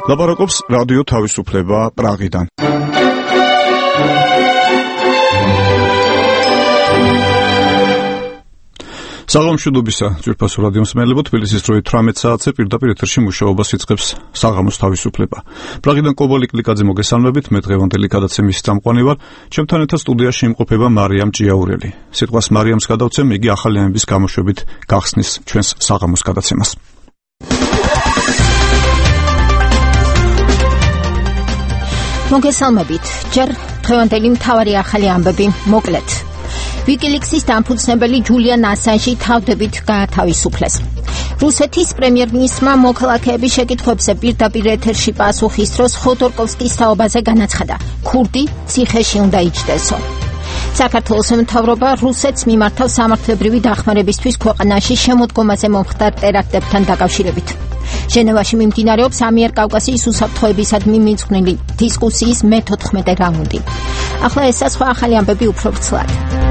ლაპარაკობს რადიო თავისუფლება პრაღიდან. საღამოშუდობისა ძვირფასო რადიო მსმენელებო, თბილისის დროით 18 საათზე პირდაპირ ეთერში მუშაობას იწყებს საღამოს თავისუფლება. პრაღიდან კობოლი კლიკაძე მოგესალმებით, მე დღევანდელი გადაცემის წამყვანი ვარ. ჩემთან ერთად სტუდიაში იმყოფება მარიამ ჭიაურელი. სიტყვას მარიამს გადავცემ, იგი ახალი ამბების გამოშვებით გახსნის ჩვენს საღამოს გადაცემას. მოგესალმებით. ჯერ დღევანდელი მთავარი ახალი ამბები მოკლედ. ვიკილიქსის დამფუძნებელი ჯულიან ასანჟი თავდებით გაათავისუფლეს. რუსეთის პრემიერ-მინისტრმა მოქალაქეების შეკითხვებზე პირდაპირ ეთერში პასუხის დროს ხოდორკოვსკის თაობაზე განაცხადა, ქურდი ციხეში უნდა იჯდესო. საქართველოს მთავრობა რუსეთს მიმართავს სამართლებრივი დახმარებისთვის ქვეყანაში შემოდგომაზე მომხდარ ტერაქტებთან დაკავშირებით. ჟენევაში მიმდინარეობს ამიერკავკასიის უსაფრთხოებისადმი მიძღვნილი დისკუსიის მე-14 რაუნდი. ახლა ესა სხვა ახალი ამბები უფრო ვრცლად.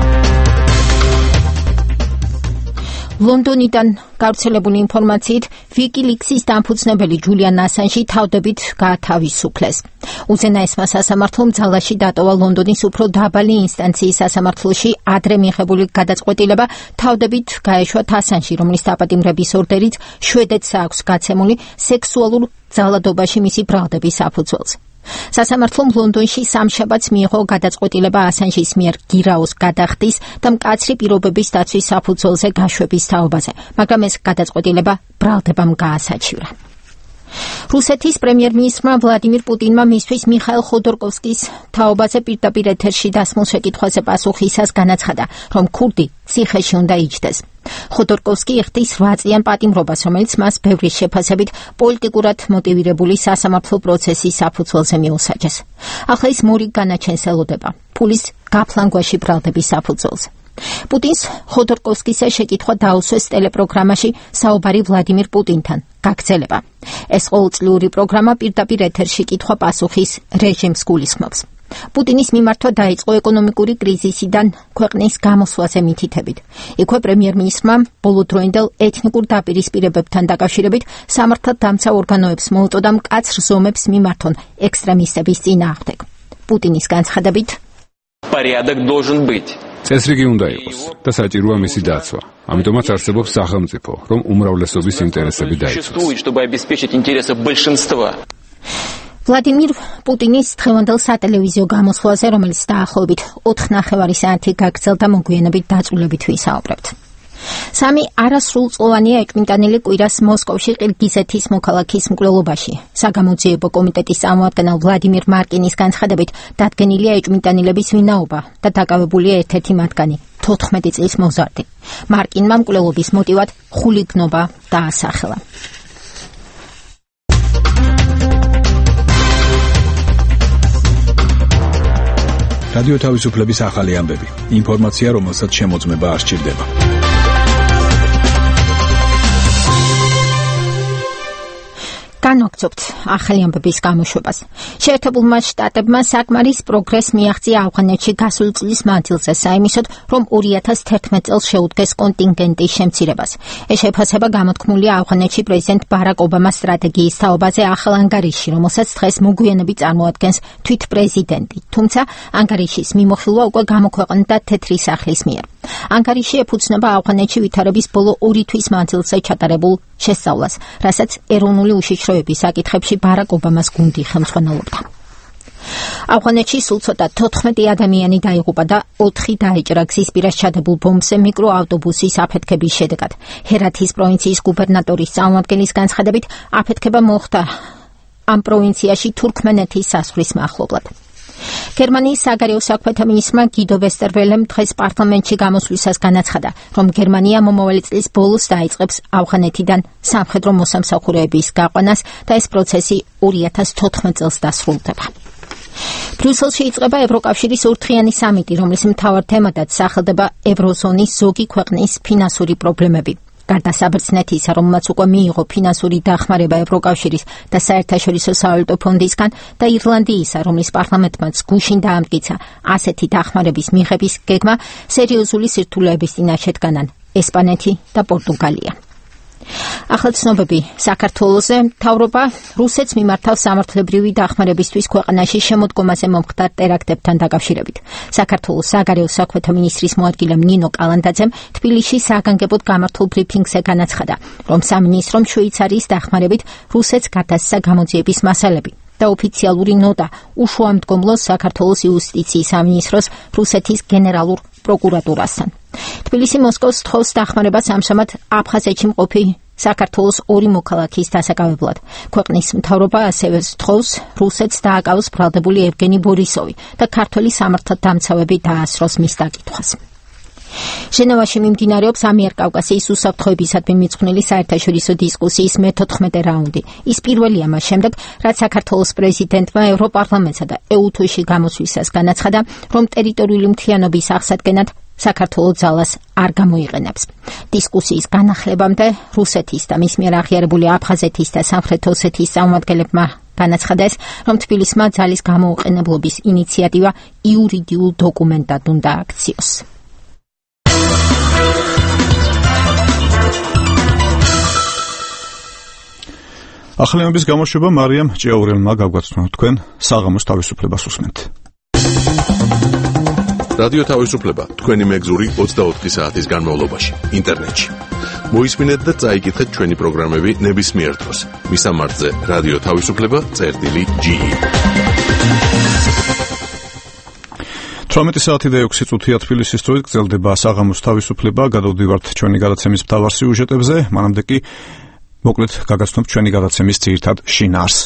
ლონდონიდან გავრცელებული ინფორმაციით ვიკილიქსის დამფუძნებელი ჯულიან ასანჟი თავდებით გაათავისუფლეს. უზენაესმა სასამართლომ ძალაში დატოვა ლონდონის უფრო დაბალი ინსტანციის სასამართლოში ადრე მიღებული გადაწყვეტილება თავდებით გაეშვათ ასანჟი, რომლის დაპატიმრების ორდერიც შვედეთს აქვს გაცემული სექსუალურ ძალადობაში მისი ბრალდების საფუძველს. სასამართლომ ლონდონში სამშაბათს მიიღო გადაწყვეტილება ასანჟის მიერ გირაოს გადახდის და მკაცრი პირობების დაცვის საფუძველზე გაშვების თაობაზე, მაგრამ ეს გადაწყვეტილება ბრალდებამ გაასაჩივრა. რუსეთის პრემიერ-მინისტრმა ვლადიმირ პუტინმა მისთვის მიხაილ ხოდორკოვსკის თაობაზე პირდაპირ ეთერში დასმულ შეკითხვაზე პასუხისას განაცხადა, რომ ქურდი ციხეში უნდა იჯდეს. ხოდორკოვსკი იხდის 8 წლიან პატიმრობას, რომელიც მას ბევრი შეფასებით პოლიტიკურად მოტივირებული სასამართლო პროცესის საფუძველზე მიუსაჯეს. ახლა ის მორი განაჩენს ელოდება ფულის გაფლანგვაში ბრალდების საფუძველზე. პუტინს ხოდორკოვსკის შეკითხვა დაუსვეს ტელეპროგრამაში საუბარი ვლადიმირ პუტინთან. გაგრძელება. ეს ყოველწლიური პროგრამა პირდაპირ ეთერში კითხვა-პასუხის რეჟიმს გულისხმობს. პუტინის მიმართვა დაიწყო ეკონომიკური კრიზისიდან ქვეყნის გამოსვლაზე მითითებით. იქვე პრემიერ-მინისტრმა ბოლოდროინდელ ეთნიკურ დაპირისპირებებთან დაკავშირებით სამართალდამცა ორგანოებს მოუწოდა მკაცრ ზომებს მიმართონ ექსტრემისტების წინააღმდეგ. პუტინის განცხადებით, порядок должен быть. წესრიგი უნდა იყოს და საჭიროა მისი დაცვა. ამიტომაც არსებობს სახელმწიფო, რომ უმრავლესობის ინტერესები დაიცვას. ვლადიმირ პუტინის დღევანდელ სატელევიზიო გამოსვლაზე, რომელიც დაახლოებით 4,5 საათი გაგრძელდა, მოგვიანებით დაწვრილებით ვისაუბრებთ. 3 არასრულწლოვანია ეჭვმიტანილი კვირას მოსკოვში ყირგიზეთის მოქალაქის მკვლელობაში. საგამოძიებო კომიტეტის წარმომადგენელ ვლადიმირ მარკინის განცხადებით, დადგენილია ეჭვმიტანილების ვინაობა და დაკავებულია ერთ-ერთი მათგანი, 14 წლის მოზარდი. მარკინმა მკვლელობის მოტივად ხულიგნობა დაასახელა. რადიო თავისუფლების ახალი ამბები. ინფორმაცია, რომელსაც შემოწმება არ სჭირდება. განვაგრძობთ ახალი ამბების გამოშვებას. შეერთებულმა შტატებმა საკმარის პროგრესს მიაღწია ავღანეთში გასული წლის მანძილზე, საიმისოდ, რომ 2011 წელს შეუდგეს კონტინგენტის შემცირებას. ეს შეფასება გამოთქმულია ავღანეთში პრეზიდენტ ბარაკ ობამას სტრატეგიის თაობაზე ახალ ანგარიშში, რომელსაც დღეს მოგვიანებით წარმოადგენს თვით პრეზიდენტი. თუმცა ანგარიშის მიმოხილვა უკვე გამოქვეყნდა თეთრი სახლის მიერ. ანგარიში ეფუძნება ავღანეთში ვითარების ბოლო 2 თვის მანძილზე ჩატარებულ შესწავლას, რასაც ეროვნული უშიშროების საკითხებში ბარაკ ობამას გუნდი ხელმძღვანელობდა. ავღანეთში სულ ცოტა 14 ადამიანი დაიღუპა და 4 დაეჭრა გზის პირას ჩადებულ ბომბზე მიკროავტობუსის აფეთქების შედეგად. ჰერათის პროვინციის გუბერნატორის წარმომადგენლის განცხადებით, აფეთქება მოხდა ამ პროვინციაში თურქმენეთის საზღვრის მახლობლად. გერმანიის საგარეო საქმეთა მინისტრმა გიდო ვესტერველემ დღეს პარლამენტში გამოსვლისას განაცხადა, რომ გერმანია მომავალი წლის ბოლოს დაიწყებს ავღანეთიდან სამხედრო მოსამსახურეების გაყვანას და ეს პროცესი 2014 წელს დასრულდება. ბრიუსელში იწყება ევროკავშირის ორდღიანი სამიტი, რომლის მთავარ თემადაც სახელდება ევროზონის ზოგი ქვეყნის ფინანსური პრობლემები. გარდა საბერძნეთისა, რომელმაც უკვე მიიღო ფინანსური დახმარება ევროკავშირის და საერთაშორისო სავალუტო ფონდისგან და ირლანდიისა, რომლის პარლამენტმაც გუშინ დაამტკიცა ასეთი დახმარების მიღების გეგმა, სერიოზული სირთულეების წინაშე დგანან ესპანეთი და პორტუგალია. ახლა ცნობები საქართველოზე მთავრობა რუსეთს მიმართავ სამართლებრივი დახმარებისთვის ქვეყანაში შემოდგომაზე მომხდარ ტერაქტებთან დაკავშირებით. საქართველოს საგარეო საქმეთა მინისტრის მოადგილემ ნინო კალანდაძემ თბილისში საგანგებოდ გამართულ ბრიფინგზე განაცხადა, რომ სამინისტრომ შვეიცარიის დახმარებით რუსეთს გადასცა გამოძიების მასალები და ოფიციალური ნოტა უშუამდგომლოს საქართველოს იუსტიციის სამინისტროს რუსეთის გენერალურ პროკურატურასთან. თბილისი მოსკოვს თხოვს დახმარებას ამჟამად აფხაზეთში მყოფი საქართველოს 2 მოქალაქის დასაკავებლად. ქვეყნის მთავრობა ასევე თხოვს რუსეთს დააკავოს ბრალდებული ევგენი ბორისოვი და ქართველი სამართალდამცავები დაასროს მის დაკითხვას. ჟენევაში მიმდინარეობს ამიერკავკასიის უსაფრთხოებისადმი მიძღვნილი საერთაშორისო დისკუსიის მე-14 რაუნდი. ის პირველია მას შემდეგ, რაც საქართველოს პრეზიდენტმა ევროპარლამენტსა და EUTO-ში გამოსვლისას განაცხადა, რომ ტერიტორიული მთლიანობის აღსადგენად საქართველოს ძალას არ გამოიყენებს. დისკუსიის განახლებამდე რუსეთის და მის მიერ აღიარებული აფხაზეთის და სამხრეთ ოსეთის წარმომადგენლებმა განაცხადეს, რომ თბილისმა ძალის გამოუყენებლობის ინიციატივა იურიდიულ დოკუმენტად უნდა აქციოს. ახალიანობის გამოშვება მარიამ ჭიაურელმა გაგვაცნო. თქვენ საღამოს თავისუფლებას უსმენთ. რადიო თავისუფლება თქვენი მეგზური 24 საათის განმავლობაში ინტერნეტში. მოისმინეთ და წაიკითხეთ ჩვენი პროგრამები ნებისმიერ დროს. მისამართზე რადიო თავისუფლება.ge 18 საათი და 6 წუთია თბილისის დროით გრძელდება საღამოს თავისუფლება. გადავდივართ ჩვენი გადაცემის მთავარ სიუჟეტებზე, მანამდე კი მოკლედ გაგაცნობთ ჩვენი გადაცემის ძირითად შინაარსს.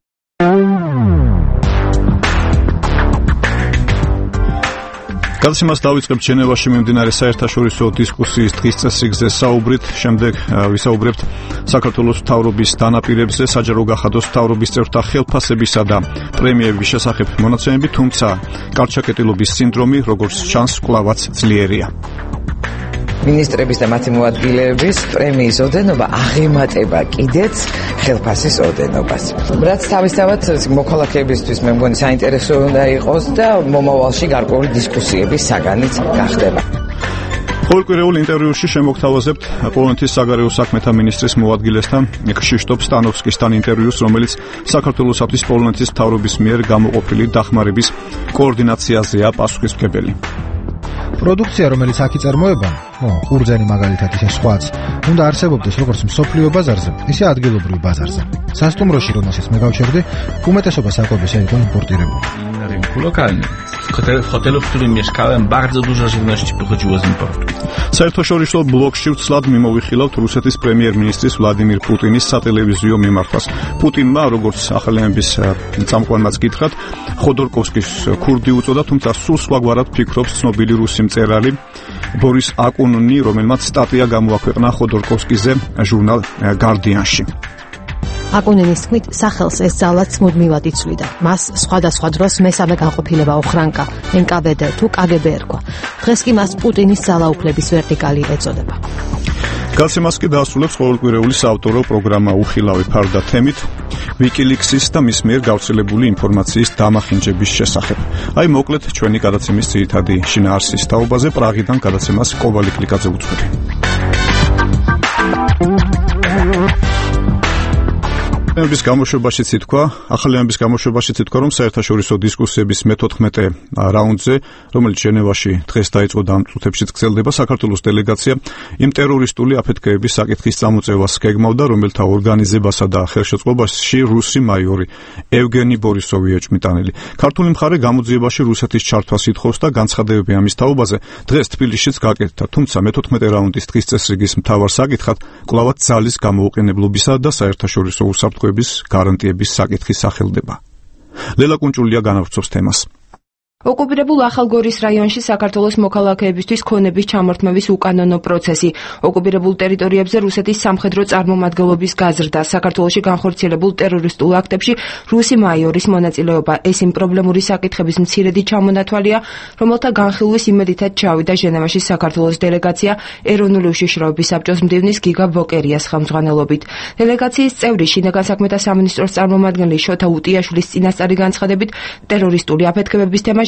გადაცემას დავიწყებთ ჟენევაში მიმდინარე საერთაშორისო დისკუსიის დღის წესრიგზე საუბრით, შემდეგ ვისაუბრებთ საქართველოს მთავრობის დანაპირებზე, საჯარო გახადოს მთავრობის წევრთა ხელფასებისა და პრემიების შესახებ მონაცემები, თუმცა კარჩაკეტილობის სინდრომი, როგორც ჩანს, კვლავაც ძლიერია. მინისტრების და მათი მოადგილეების პრემიის ოდენობა აღემატება კიდეც ხელფასის ოდენობას. რაც თავისთავად მოქალაქეებისთვის მე მგონი საინტერესო უნდა იყოს და მომავალში გარკვეული დისკუსიების საგანიც გახდება. ყოველკვირეულ ინტერვიუში შემოგთავაზებთ პოლონეთის საგარეო საქმეთა მინისტრის მოადგილესთან ქშიშტოფ სტანოვსკისთან ინტერვიუს, რომელიც საქართველოსთვის პოლონეთის მთავრობის მიერ გამოყოფილი დახმარების კოორდინაციაზეა პასუხისმგებელი. პროდუქცია, რომელიც აქ იწარმოება, ყურძენი მაგალითად ისე სხვაც, უნდა არსებობდეს როგორც მსოფლიო ბაზარზე, ისე ადგილობრივ базарზე. სასტუმროში, რომელშიც მე გავჩერდი, უმეტესობა საკვებისა იყო იმპორტირებული. Rynku lokalnym. W hotelu, w którym mieszkałem, bardzo dużo żywności pochodziło z importu. საერთაშორისო ბლოკში ვცლად მიმოვიხილავთ რუსეთის პრემიერ-მინისტრის ვლადიმირ პუტინის სატელევიზიო მიმართვას. პუტინმა, როგორც ახალიანების წამყვანმაც გითხრათ, ხოდორკოვსკის ქურდი უწოდა, თუმცა სულ სხვაგვარად ფიქრობს ცნობილი რუსი მწერალი ბორის აკუნინი, რომელმაც სტატია გამოაქვეყნა ხოდორკოვსკიზე ჟურნალ Guardian-ში. აკუნინის თქმით, სახელს ეს ძალაც მუდმივად იცვლიდა. მას სხვადასხვა დროს მესამე განყოფილება ოხრანკა, NKVD თუ KGB ერქვა. დღეს კი მას პუტინის ძალაუფლების ვერტიკალი ეწოდება. გადაცემას კი დაასრულებს ყოველკვირეული საავტორო პროგრამა უხილავი ფარდა თემით WikiLeaks-ის და მის მიერ გავრცელებული ინფორმაციის დამახინჯების შესახებ. აი მოკლედ ჩვენი გადაცემის ძირითადი შინაარსის თაობაზე პრაღიდან გადაცემას კოვალი კლიკაძე უძღვები. ახალიანობის გამოშვებაშიც ითქვა, რომ საერთაშორისო დისკუსიების მე-14 რაუნდზე, რომელიც ჟენევაში დღეს დაიწყო და ამ წუთებშიც გრძელდება, საქართველოს დელეგაცია იმ ტერორისტული აფეთქეების საკითხის წამოწევას გეგმავდა, რომელთა ორგანიზებასა და ხელშეწყობაში რუსი მაიორი ევგენი ბორისოვი ეჭვმიტანილი. ქართული მხარე გამოძიებაში რუსეთის ჩართვას ითხოვს და განცხადებები ამის თაობაზე დღეს თბილისშიც გაკეთდა, თუმცა მე-14 რაუნდის დღის წესრიგის მთავარ საკითხად კვლავაც ძალის გამოუყენებლობისა და საერთაშორისო უსაფრთხოების გარანტიების საკითხი სახელდება. ლელა კუნჭულია განავრცობს თემას. ოკუპირებულ ახალგორის რაიონში საქართველოს მოქალაქეებისთვის ქონების ჩამორთმევის უკანონო პროცესი. ოკუპირებულ ტერიტორიებზე რუსეთის სამხედრო წარმომადგენლობის გაზრდა, საქართველოში განხორციელებულ ტერორისტულ აქტებში რუსი მაიორის მონაწილეობა. ეს იმ პრობლემური საკითხების მცირედი ჩამონათვალია, რომელთა განხილვის იმედითაც ჩავიდა ჟენევაში საქართველოს დელეგაცია ეროვნული უშიშროების საბჭოს მდივნის გიგა ბოკერიას ხელმძღვანელობით. დელეგაციის წევრი შინაგან საქმეთა სამინისტროს წარმომადგენელი შოთა უტიაშვილის წინასწარი განცხადებით, ტერორისტული აფეთქებების თემა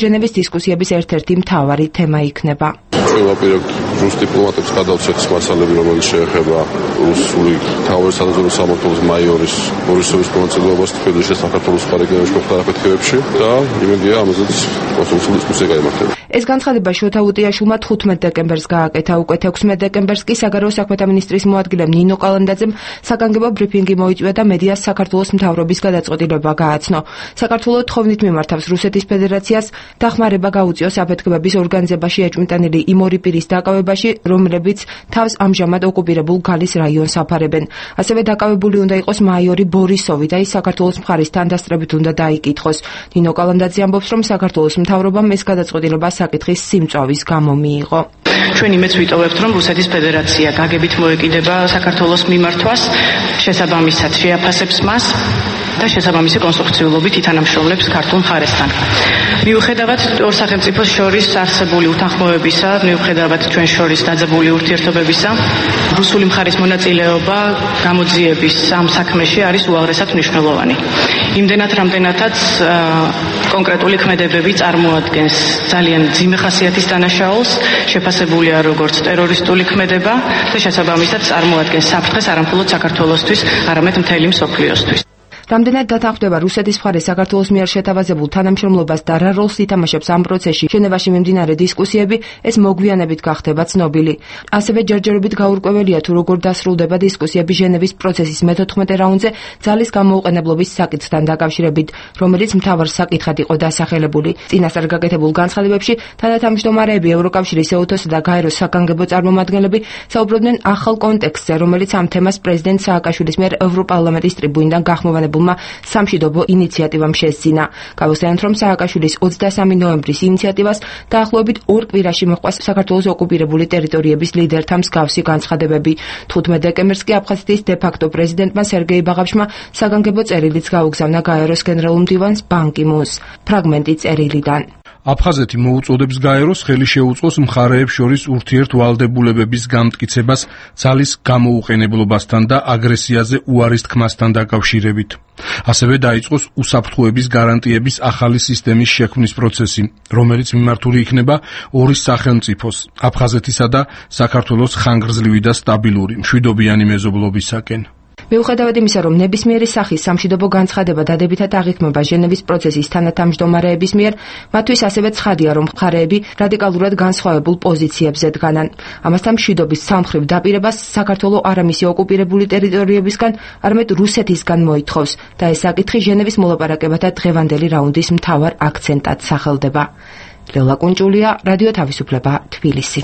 ჟენევის დისკუსიების ერთ-ერთი მთავარი თემა იქნება. ვაპირებთ რუს დიპლომატებს გადავცეთ მასალები, რომელიც შეეხება რუსული თავის საზღვაო სამმართველოს მაიორის ბორისოვის მონაწილეობას თბილისში საქართველოს პარლამენტის მოხდარაფეთქებებში და იმედია ამაზეც კონსულტაციული დისკუსია გაიმართება. ეს განცხადება შოთა უტიაშვილმა 15 დეკემბერს გააკეთა. უკვე 16 დეკემბერს კი საგარეო საქმეთა მინისტრის მოადგილემ ნინო კალანდაძემ საგანგებო ბრიფინგი მოიწვია და მედიას საქართველოს მთავრობის გადაწყვეტილება გააცნო. საქართველოს თხოვნით მიმართავს რუსეთის ფედერაციას დახმარება გაუწიოს აფეთქებების ორგანიზებაში ეჭვმიტანილი იმ ორი პირის დაკავებაში, რომლებიც თავს ამჟამად ოკუპირებულ გალის რაიონს აფარებენ. ასევე დაკავებული უნდა იყოს მაიორი ბორისოვი და ის საქართველოს მხარის თანდასწრებით უნდა დაიკითხოს. ნინო კალანდაძე ამბობს, რომ საქართველოს მთავრობამ ეს გადაწყვეტილება საკითხის სიმწვავის გამო მიიღო. ჩვენ იმედს ვიტოვებთ, რომ რუსეთის ფედერაცია გაგებით მოეკიდება საქართველოს მიმართვას, შესაბამისად შეაფასებს მას და შესაბამისი კონსტრუქციულობით ითანამშრომლებს ქართულ მხარესთან. მიუხედავად ორ სახელმწიფოს შორის არსებული უთანხმოებისა, მიუხედავად ჩვენ შორის დაძაბული ურთიერთობებისა, რუსული მხარის მონაწილეობა გამოძიების ამ საქმეში არის უაღრესად მნიშვნელოვანი. იმდენად, რამდენადაც კონკრეტული ქმედებები წარმოადგენს ძალიან მძიმე ხასიათის დანაშაულს, შეფასებულია როგორც ტერორისტული ქმედება და შესაბამისად წარმოადგენს საფრთხეს არამხოლოდ საქართველოსთვის, არამედ მთელი მსოფლიოსთვის. რამდენად დათანხმდება რუსეთის მხარე საქართველოს მიერ შეთავაზებულ თანამშრომლობას და რა როლს ითამაშებს ამ პროცესში ჟენევაში მიმდინარე დისკუსიები, ეს მოგვიანებით გახდება ცნობილი. ასევე ჯერჯერობით გაურკვეველია თუ როგორ დასრულდება დისკუსიები ჟენევის პროცესის მე-14 რაუნდზე ძალის გამოუყენებლობის საკითხთან დაკავშირებით, რომელიც მთავარ საკითხად იყო დასახელებული. წინასწარ გაკეთებულ განცხადებებში თანათავმჯდომარეები ევროკავშირის ეუთოს და გაეროს საგანგებო წარმომადგენლები საუბრობდნენ ახალ კონტექსტზე, რომელიც ამ თემას პრეზიდენტ სააკაშვილის მიერ ევროპარლამენტის ტრიბუნიდან გახმოვანებულ სამშვიდობო ინიციატივამ შესძინა. გავხსენოთ, რომ სააკაშვილის 23 ნოემბრის ინიციატივას დაახლოებით 2 კვირაში მოჰყვა საქართველოს ოკუპირებული ტერიტორიების ლიდერთა მსგავსი განცხადებები. 15 დეკემბერს კი აფხაზეთის დე-ფაქტო პრეზიდენტმა სერგეი ბაღავშმა საგანგებო წერილიც გაუგზავნა გაეროს გენერალურ მდივანს ბან კი მუნს. ფრაგმენტი წერილიდან. აფხაზეთი მოუწოდებს გაეროს ხელი შეუწყოს მხარეებს შორის ურთიერთვალდებულებების გამტკიცებას ძალის გამოუყენებლობასთან და აგრესიაზე უარის თქმასთან დაკავშირებით. ასევე დაიწყოს უსაფრთხოების გარანტიების ახალი სისტემის შექმნის პროცესი, რომელიც მიმართული იქნება ორი სახელმწიფოს, აფხაზეთისა და საქართველოს ხანგრძლივი და სტაბილური მშვიდობიანი მეზობლობისაკენ. მიუხედავად იმისა, რომ ნებისმიერი სახის სამშვიდობო განცხადება დადებითად აღიქმება ჟენევის პროცესის თანათავმჯდომარეების მიერ, მათთვის ასევე ცხადია, რომ მხარეები რადიკალურად განსხვავებულ პოზიციებზე დგანან. ამასთან მშვიდობის სამხრივ დაპირებას საქართველო არა მისი ოკუპირებული ტერიტორიებისგან, არამედ რუსეთისგან მოითხოვს და ეს საკითხი ჟენევის მოლაპარაკებათა დღევანდელი რაუნდის მთავარ აქცენტად სახელდება. ლელა კუნჭულია, რადიო თავისუფლება, თბილისი.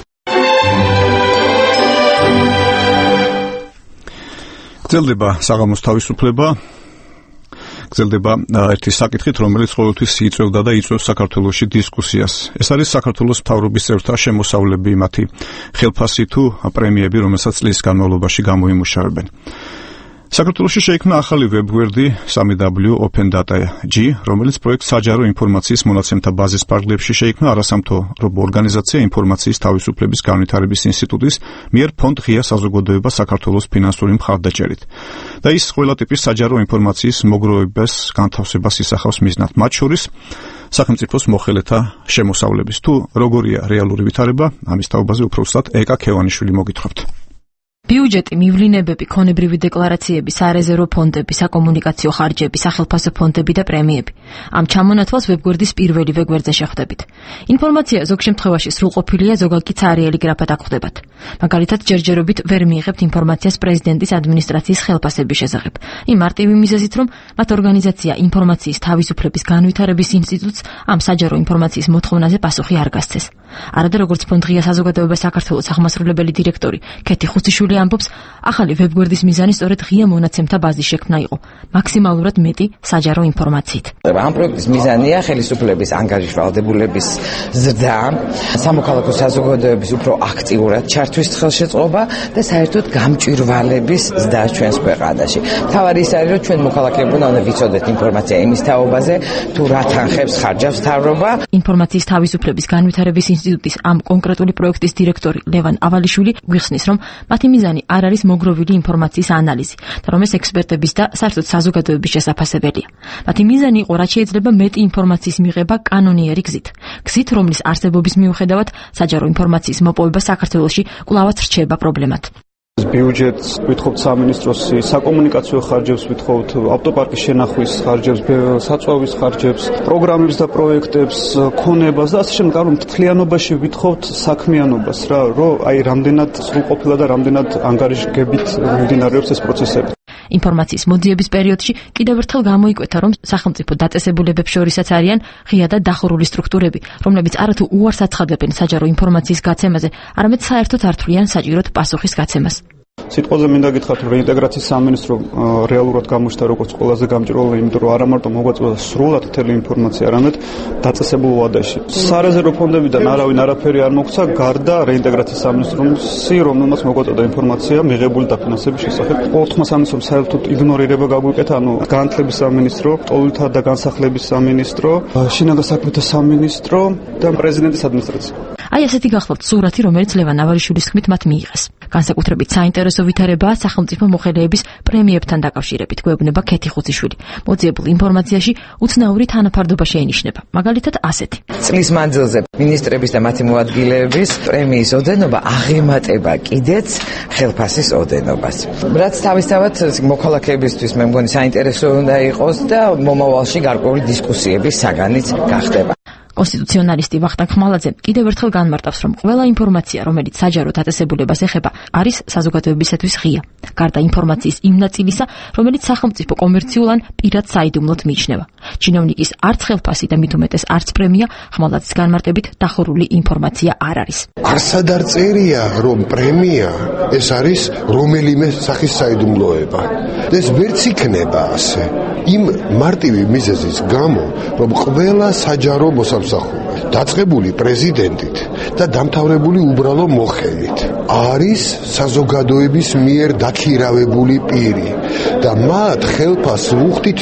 გრძელდება საღამოს თავისუფლება, გრძელდება ერთი საკითხით, რომელიც ყოველთვის იწვევდა და იწვევს საქართველოში დისკუსიას. ეს არის საქართველოს მთავრობის წევრთა შემოსავლები, მათი ხელფასი თუ პრემიები, რომელსაც წლის განმავლობაში გამოიმუშავებენ. საქართველოში შეიქმნა ახალი ვებგვერდი 3W Open Data G, რომელიც პროექტ საჯარო ინფორმაციის მონაცემთა ბაზის ფარგლებში შეიქმნა არასამთავრობო ორგანიზაცია ინფორმაციის თავისუფლების განვითარების ინსტიტუტის მიერ ფონდ ღია საზოგადოება საქართველოს ფინანსური მხარდაჭერით. და ის ყველა ტიპის საჯარო ინფორმაციის მოგროვებას განთავსებას ისახავს მიზნად, მათ შორის სახელმწიფოს მოხელეთა შემოსავლების. თუ როგორია რეალური ვითარება, ამის თაობაზე უფრო ვსად ეკა ქევანიშვილი მოგითხრობთ. ბიუჯეტი, მივლინებები, ქონებრივი დეკლარაციები, სარეზერვო ფონდები, საკომუნიკაციო ხარჯები, სახელმწიფო ფონდები და პრემიები. ამ ჩამონათვალს ვებგვერდის პირველი ვებგვერდზე შეხვდებით. ინფორმაცია ზოგ შემთხვევაში სრულყოფილია, ზოგად კი ცარიელი გრაფად აგვხდებათ. მაგალითად, ჯერჯერობით ვერ მიიღებთ ინფორმაციას პრეზიდენტის ადმინისტრაციის ხელფასების შესახებ. იმ მარტივი მიზეზით, რომ მათ ორგანიზაცია ინფორმაციის თავისუფლების განვითარების ინსტიტუტს ამ საჯარო ინფორმაციის მოთხოვნაზე პასუხი არ გასცეს. არადა როგორც ფონდ ღია საზოგადოება საქართველოს აღმასრულებელი დირექტორი ქეთი ხუციშვილი ამბობს, ახალი ვებგვერდის მიზანი სწორედ ღია მონაცემთა ბაზის შექმნა იყო, მაქსიმალურად მეტი საჯარო ინფორმაციით. ამ პროექტის მიზანია ხელისუფლების ანგაჟის ვალდებულების ზრდა, სამოქალაქო საზოგადოების უფრო აქტიურად ჩართვის ხელშეწყობა და საერთოდ გამჭვირვალების ზრდა ჩვენს ქვეყანაში. თავარი ის არის, რომ ჩვენ მოქალაქეები უნდა ვიცოდეთ ინფორმაცია იმის თაობაზე, თუ რა თანხებს ხარჯავს მთავრობა. ინფორმაციის თავისუფლების განვითარების ინსტიტუტის ამ კონკრეტული პროექტის დირექტორი ლევან ავალიშვილი გვიხსნის, რომ მათი მიზანი არ არის მოგროვილი ინფორმაციის ანალიზი და რომ ეს ექსპერტების და საერთოდ საზოგადოების შესაძლებელია. მათი მიზანი იყო, რაც შეიძლება მეტი ინფორმაციის მიღება კანონიერი გზით, რომლის არსებობის მიუხედავად საჯარო ინფორმაციის მოპოვება საქართველოში კვლავაც რჩება პრობლემად. ბიუჯეტს ვითხოვთ სამინისტროს საკომუნიკაციო ხარჯებს, ვითხოვთ ავტოპარკის შენახვის ხარჯებს, საწვავის ხარჯებს, პროგრამებს და პროექტებს, ქონებას და ასე შემდეგ. ანუ მთლიანობაში ვითხოვთ საქმიანობას, რომ რამდენად სრულყოფილა და რამდენად ანგარიშგებით მიმდინარეობს ეს პროცესები. ინფორმაციის მოძიების პერიოდში კიდევ ერთხელ გამოიკვეთა, რომ სახელმწიფო დაწესებულებებს შორისაც არიან ღია და დახურული სტრუქტურები, რომლებიც არათუ უარს აცხადებენ საჯარო ინფორმაციის გაცემაზე, არამედ საერთოდ არ თვლიან საჭიროდ პასუხის გაცემას. სიტყვაზე მინდა გითხრათ, რომ რეინტეგრაციის სამინისტრო რეალურად გამოჩნდა როგორც ყველაზე გამჭვირვალე, იმიტომ რომ არა მარტო მოგვაწოდა სრულად მთელი ინფორმაცია, არამედ დაწესებულ ვადაში. სარეზერვო ფონდებიდან არაფერი არ მოგვცა, გარდა რეინტეგრაციის სამინისტროსი, რომელმაც მოგვაწოდა ინფორმაცია მიღებული დაფინანსების შესახებ. ყოველთქმა სამინისტრომ საერთოდ იგნორირება გაგვიკეთა, განათლების სამინისტრო, ტოლთა და განსახლების სამინისტრო, შინაგან საქმეთა სამინისტრო და პრეზიდენტის ადმინისტრაცია. აი ასეთი გახლავთ სურათი, რომელიც ლევან ავალიშვილის თქმით მათ მიიღეს. განსაკუთრებით საინტერესო ვითარებაა სახელმწიფო მოხელეების პრემიებთან დაკავშირებით, გვეუბნება ქეთი ხუციშვილი. მოძიებულ ინფორმაციაში უცნაური თანაფარდობა შეინიშნება. მაგალითად ასეთი. წლის მანძილზე მინისტრების და მათი მოადგილეების პრემიის ოდენობა აღემატება კიდეც ხელფასის ოდენობას. რაც თავისთავად მოქალაქეებისთვის მე მგონი საინტერესო უნდა იყოს და მომავალში გარკვეული დისკუსიების საგანიც გახდება. კონსტიტუციონალისტი ვახტანგ ხმალაძე კიდევ ერთხელ განმარტავს, რომ ყველა ინფორმაცია, რომელიც საჯარო დაწესებულებას ეხება, არის საზოგადოებისათვის ღია. გარდა ინფორმაციის იმ ნაწილისა, რომელიც სახელმწიფო კომერციულ ან პირად საიდუმლოდ მიიჩნევა. ჩინოვნიკის არც ხელფასი და მით უმეტეს არც პრემია, ხმალაძის განმარტებით, დახურული ინფორმაცია არ არის. არსად არ წერია, რომ პრემია ეს არის რომელიმე სახის საიდუმლოება. ეს ვერც იქნება ასე. იმ მარტივი მიზეზის გამო, რომ ყველა საჯარო მოსამსახურე დაწყებული პრეზიდენტით და დამთავრებული უბრალო მოხელით არის საზოგადოების მიერ დაქირავებული პირი და მათ ხელფას ვუხდით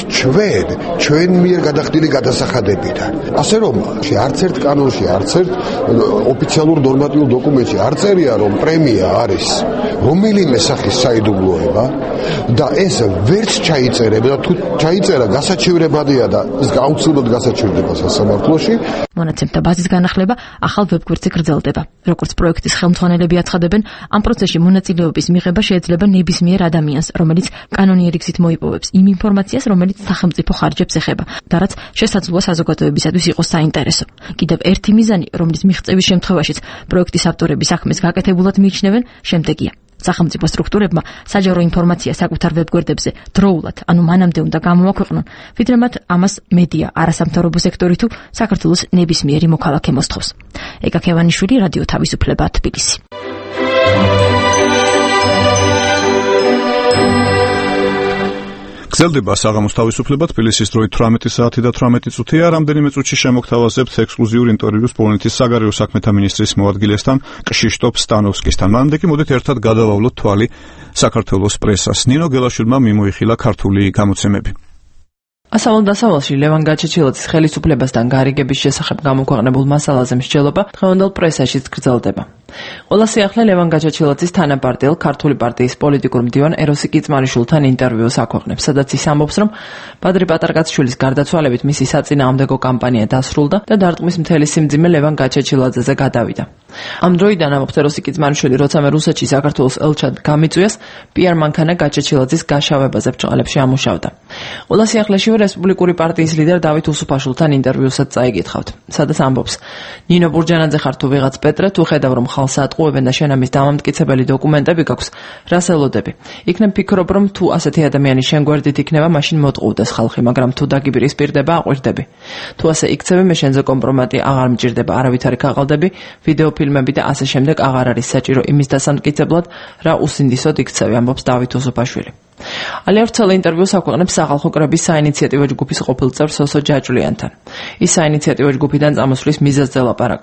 ჩვენ მიერ გადახდილი გადასახადებიდან. ასე რომ არც ერთ კანონში, არც ერთ ოფიციალურ ნორმატიულ დოკუმენტში არ წერია, რომ პრემია არის რომელიმე სახის საიდუმლოება და ეს ვერც ჩაიწერება და თუ ჩაიწერა გასაჩივრებადია და ის აუცილებლად გასაჩივრდება სასამართლოში. მონაცემთა ბაზის განახლება ახალ ვებგვერდზე გრძელდება. როგორც პროექტის ხელმძღვანელები აცხადებენ, ამ პროცესში მონაწილეობის მიღება შეიძლება ნებისმიერ ადამიანს, რომელიც კანონიერი გზით მოიპოვებს იმ ინფორმაციას, რომელიც სახელმწიფო ხარჯებს ეხება და რაც შესაძლოა საზოგადოებისათვის იყოს საინტერესო. კიდევ ერთი მიზანი, რომლის მიღწევის შემთხვევაშიც პროექტის ავტორები საქმეს გაკეთებულად მიიჩნევენ, შემდეგია. სახელმწიფო სტრუქტურებმა საჯარო ინფორმაცია საკუთარ ვებგვერდებზე დროულად, ანუ მანამდე უნდა გამოაქვეყნონ, ვიდრე მათ ამას მედია, არასამთავრობო სექტორი თუ საქართველოს ნებისმიერი მოქალაქე მოსთხოვს. ეკა ქევანიშვილი, რადიო თავისუფლება, თბილისი. გრძელდება საღამოს თავისუფლება, თბილისის დროით 18 საათი და 18 წუთია. რამდენიმე წუთში შემოგთავაზებთ ექსკლუზიურ ინტერვიუს პოლონეთის საგარეო საქმეთა მინისტრის მოადგილესთან, კშიშტოფ სტანოვსკისთან. მანამდე კი მოდით ერთად გადავავლოთ თვალი საქართველოს პრესას. ნინო გელაშვილმა მიმოიხილა ქართული გამოცემები. ასამალ-დასამალში ლევან გაჩეჩილაძის ხელისუფლებასთან გარიგების შესახებ გამოქვეყნებულ მასალაზე მსჯელობა დღევანდელ პრესაშიც გრძელდება. ყველა სიახლე ლევან გაჩეჩილაძის თანაპარტიელ ქართული პარტიის პოლიტიკურ მდივან ეროსი კიწმარიშვილთან ინტერვიუს აქვეყნებს, სადაც ის ამბობს, რომ ბადრი პატარკაცშვილის გარდაცვალებით მისი საწინააღმდეგო კამპანია დასრულდა და დარტყმის მთელი სიმძიმე ლევან გაჩეჩილაძეზე გადავიდა. ამ დროიდან ამბობს ეროსი კიწმარიშვილი, როცა მე რუსეთში საქართველოს ელჩად გამიწვიეს, პიარ მანქანა გაჩეჩილაძის გაშავებაზე ბრჭყალებში ამუშავდა. ყველა სიახლეში რესპუბლიკური პარტიის ლიდერ დავით უსუფაშვილთან ინტერვიუსაც წაიგითხავთ, სადაც ამბობს: ნინო ბურჯანაძე ხარ თუ ვიღაც პეტრე, თუ ხედავ რომ ხალხს ატყუებენ და შენ ამის დამამტკიცებელი დოკუმენტები გაქვს, რას ელოდები? იქნებ ფიქრობ, რომ თუ ასეთი ადამიანი შენ გვერდით იქნება, მაშინ მოტყუდეს ხალხი, მაგრამ თუ დაგიპირისპირდება, აყვირდები. თუ ასე იქცევი, მე შენზე კომპრომატი აღარ მჭირდება, არავითარი გაყალდები, ვიდეო ფილმები და ასე შემდეგ აღარ არის საჭირო იმის დასამტკიცებლად, რა უსინდისოდ იქცევი, ამბობს დავით უსუფაშვილი. ალევცელ ინტერვიუს აქვეყნებს სახალხო კრების საინიციატივო ჯგუფის ყოფილ წევრ სოსო ჯაჭვლიანთან. ის საინიციატივო ჯგუფიდან წამოსვლის მიზეზს ელაპარაკობს.